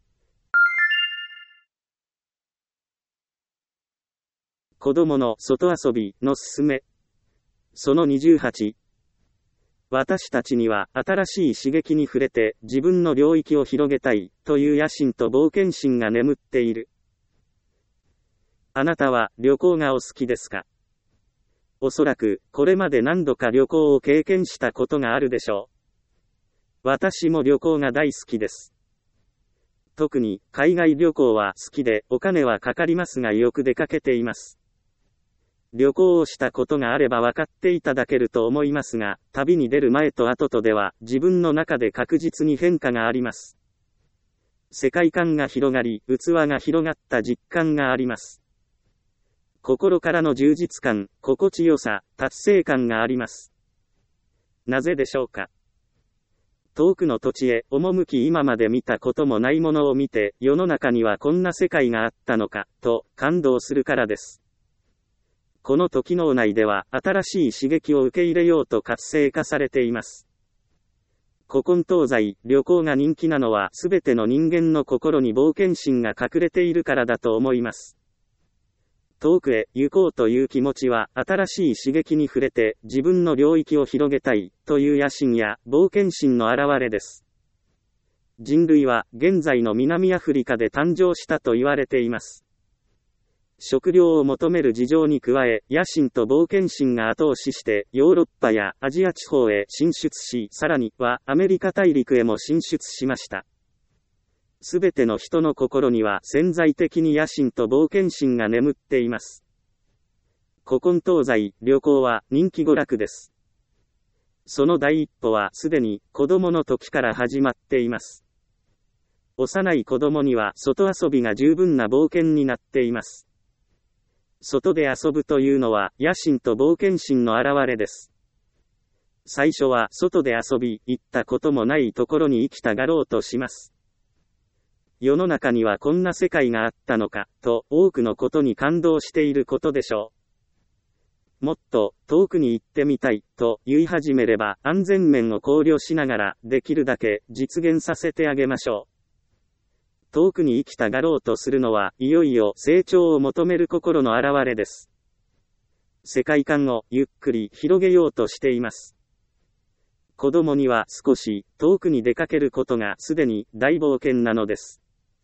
子供の外遊びのすすめ。そのにじゅうはち。私たちには新しい刺激に触れて自分の領域を広げたいという野心と冒険心が眠っている。あなたは旅行がお好きですか？おそらくこれまで何度か旅行を経験したことがあるでしょう。私も旅行が大好きです。特に海外旅行は好きでお金はかかりますがよく出かけています。旅行をしたことがあれば分かっていただけると思いますが、旅に出る前と後とでは自分の中で確実に変化があります。世界観が広がり、器が広がった実感があります。心からの充実感、心地よさ、達成感があります。なぜでしょうか？遠くの土地へ赴き今まで見たこともないものを見て、世の中にはこんな世界があったのか、と感動するからです。この時脳内では新しい刺激を受け入れようと活性化されています。古今東西、旅行が人気なのはすべての人間の心に冒険心が隠れているからだと思います。遠くへ行こうという気持ちは新しい刺激に触れて自分の領域を広げたいという野心や冒険心の表れです。人類は現在の南アフリカで誕生したと言われています。食料を求める事情に加え、野心と冒険心が後押しして、ヨーロッパやアジア地方へ進出し、さらにはアメリカ大陸へも進出しました。すべての人の心には潜在的に野心と冒険心が眠っています。古今東西、旅行は人気娯楽です。その第一歩はすでに子供の時から始まっています。幼い子供には外遊びが十分な冒険になっています。外で遊ぶというのは野心と冒険心の表れです。最初は外で遊び、行ったこともないところに行きたがろうとします。世の中にはこんな世界があったのか、と多くのことに感動していることでしょう。もっと遠くに行ってみたい、と言い始めれば安全面を考慮しながらできるだけ実現させてあげましょう。遠くに行きたがろうとするのは、いよいよ成長を求める心の表れです。世界観をゆっくり広げようとしています。子供には少し遠くに出かけることがすでに大冒険なのです。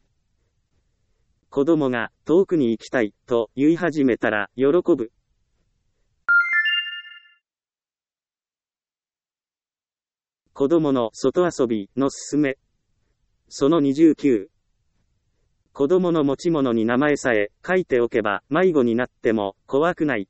子供が遠くに行きたいと言い始めたら喜ぶ。子供の外遊びのすすめ。そのにじゅうきゅう。子供の持ち物に名前さえ書いておけば迷子になっても怖くない。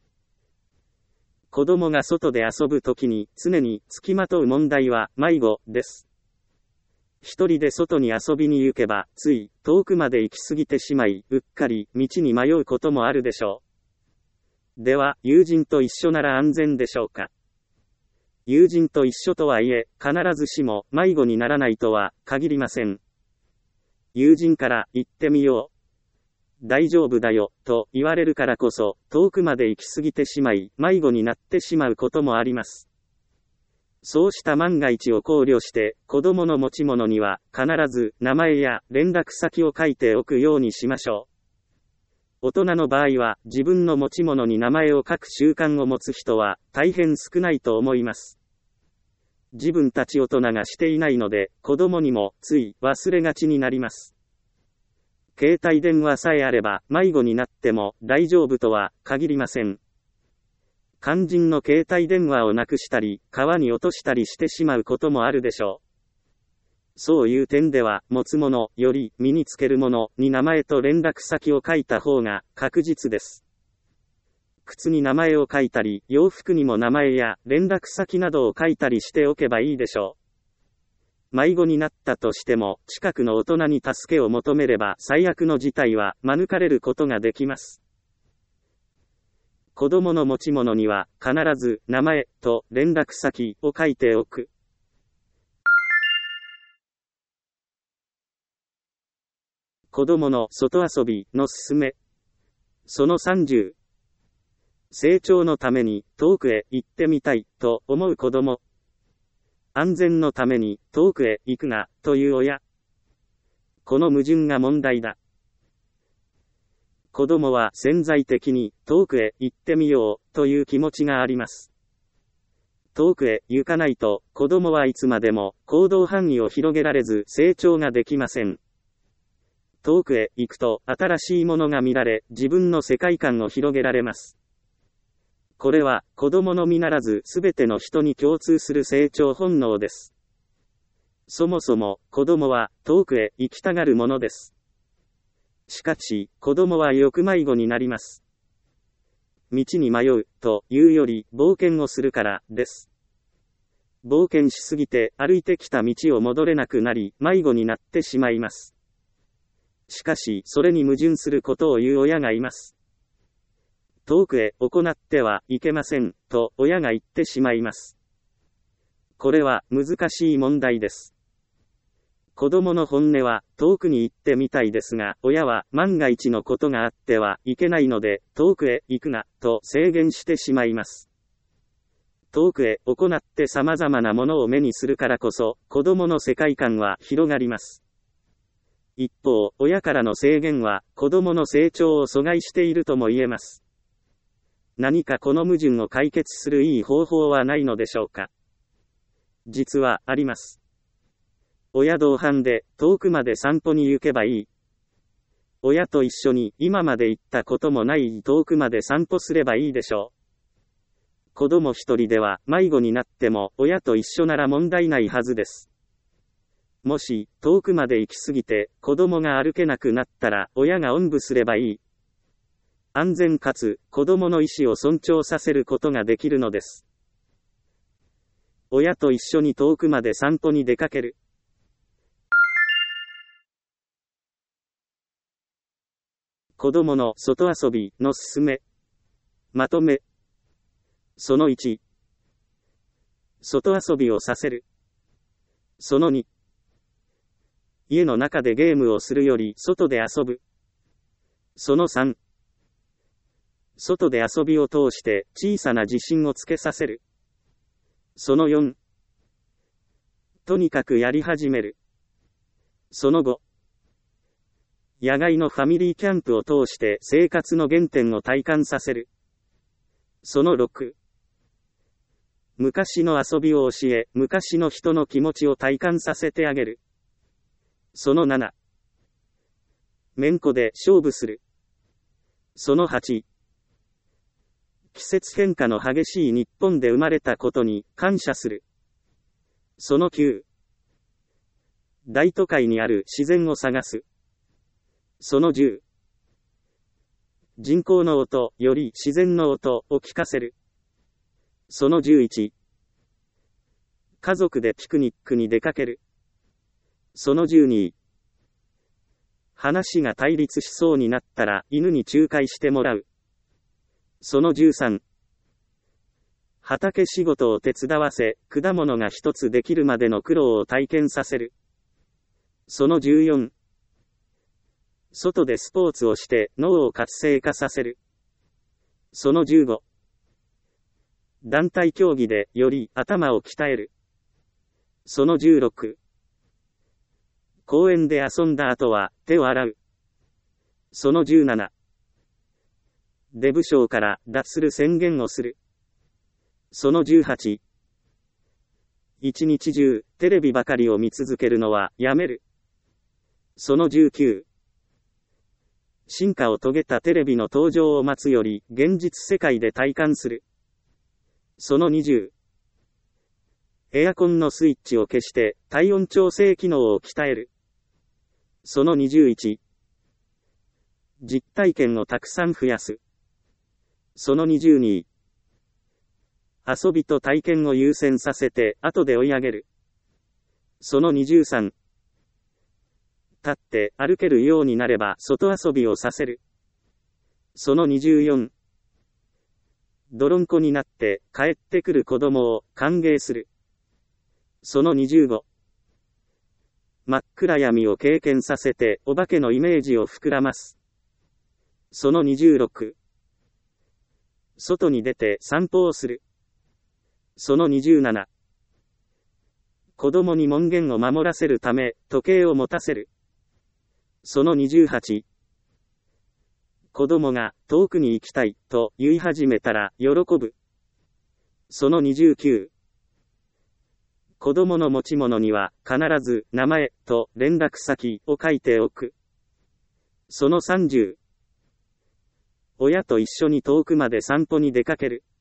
子供が外で遊ぶときに常につきまとう問題は迷子です。一人で外に遊びに行けばつい遠くまで行き過ぎてしまい、うっかり道に迷うこともあるでしょう。では、友人と一緒なら安全でしょうか。友人と一緒とはいえ、必ずしも迷子にならないとは限りません。友人から行ってみよう。大丈夫だよ、と言われるからこそ、遠くまで行き過ぎてしまい、迷子になってしまうこともあります。そうした万が一を考慮して、子供の持ち物には、必ず名前や連絡先を書いておくようにしましょう。大人の場合は、自分の持ち物に名前を書く習慣を持つ人は、大変少ないと思います。自分たち大人がしていないので、子供にもつい忘れがちになります。携帯電話さえあれば迷子になっても大丈夫とは限りません。肝心の携帯電話をなくしたり、川に落としたりしてしまうこともあるでしょう。そういう点では、持つものより身につけるものに名前と連絡先を書いた方が確実です。靴に名前を書いたり、洋服にも名前や連絡先などを書いたりしておけばいいでしょ迷子になったとしても、近くの大人に助けを求めれば最悪の事態は免れることができます。子供の持ち物には必ず名前と連絡先を書いておく。子供の外遊びのすすめ。そのさんじゅう。成長のために遠くへ行ってみたいと思う子供。安全のために遠くへ行くなという親。この矛盾が問題だ。子供は潜在的に遠くへ行ってみようという気持ちがあります。遠くへ行かないと子供はいつまでも行動範囲を広げられず成長ができません。遠くへ行くと新しいものが見られ自分の世界観を広げられます。これは子供のみならずすべての人に共通する成長本能です。そもそも子供は遠くへ行きたがるものです。しかし、子供はよく迷子になります。道に迷うというより冒険をするからです。冒険しすぎて歩いてきた道を戻れなくなり迷子になってしまいます。しかし、それに矛盾することを言う親がいます。遠くへ行ってはいけませんと親が言ってしまいます。これは難しい問題です。子供の本音は遠くに行ってみたいですが、親は万が一のことがあってはいけないので、遠くへ行くなと制限してしまいます。遠くへ行って様々なものを目にするからこそ、子供の世界観は広がります。一方、親からの制限は子供の成長を阻害しているとも言えます。何かこの矛盾を解決するいい方法はないのでしょうか。実はあります。親同伴で遠くまで散歩に行けばいい。親と一緒に今まで行ったこともない遠くまで散歩すればいいでしょう。子供一人では迷子になっても親と一緒なら問題ないはずです。もし遠くまで行き過ぎて子供が歩けなくなったら親がおんぶすればいい。安全かつ子供の意思を尊重させることができるのです。親と一緒に遠くまで散歩に出かける。子供の外遊びのすすめ。まとめ。そのいち。外遊びをさせる。そのに。家の中でゲームをするより外で遊ぶ。そのさん。外で遊びを通して小さな自信をつけさせる。そのよん。とにかくやり始める。そのご。野外のファミリーキャンプを通して生活の原点を体感させる。そのろく。昔の遊びを教え、昔の人の気持ちを体感させてあげる。そのなな。めんこで勝負する。そのはち。季節変化の激しい日本で生まれたことに感謝する。そのきゅう。大都会にある自然を探す。そのじゅう。人工の音より自然の音を聞かせる。そのじゅういち。家族でピクニックに出かける。そのじゅうに。話が対立しそうになったら犬に仲介してもらう。そのじゅうさん。畑仕事を手伝わせ、果物が一つできるまでの苦労を体験させる。そのじゅうよん。外でスポーツをして脳を活性化させる。そのじゅうご。団体競技でより頭を鍛える。そのじゅうろく。公園で遊んだ後は手を洗う。そのじゅうなな。デブ症から脱する宣言をする。そのじゅうはち。一日中テレビばかりを見続けるのはやめる。そのじゅうきゅう。進化を遂げたテレビの登場を待つより現実世界で体感する。そのにじゅう。エアコンのスイッチを消して体温調整機能を鍛える。そのにじゅういち。実体験をたくさん増やす。そのにじゅうに。遊びと体験を優先させて後で追い上げる。 そのにじゅうさん。立って歩けるようになれば外遊びをさせる。そのにじゅうよん。泥んこになって帰ってくる子供を歓迎する。そのにじゅうご。真っ暗闇を経験させてお化けのイメージを膨らます。そのにじゅうろく。外に出て散歩をする。そのにじゅうなな。子供に門限を守らせるため時計を持たせる。そのにじゅうはち。子供が遠くに行きたいと言い始めたら喜ぶ。そのにじゅうきゅう。子供の持ち物には必ず名前と連絡先を書いておく。そのさんじゅう。親と一緒に遠くまで散歩に出かける。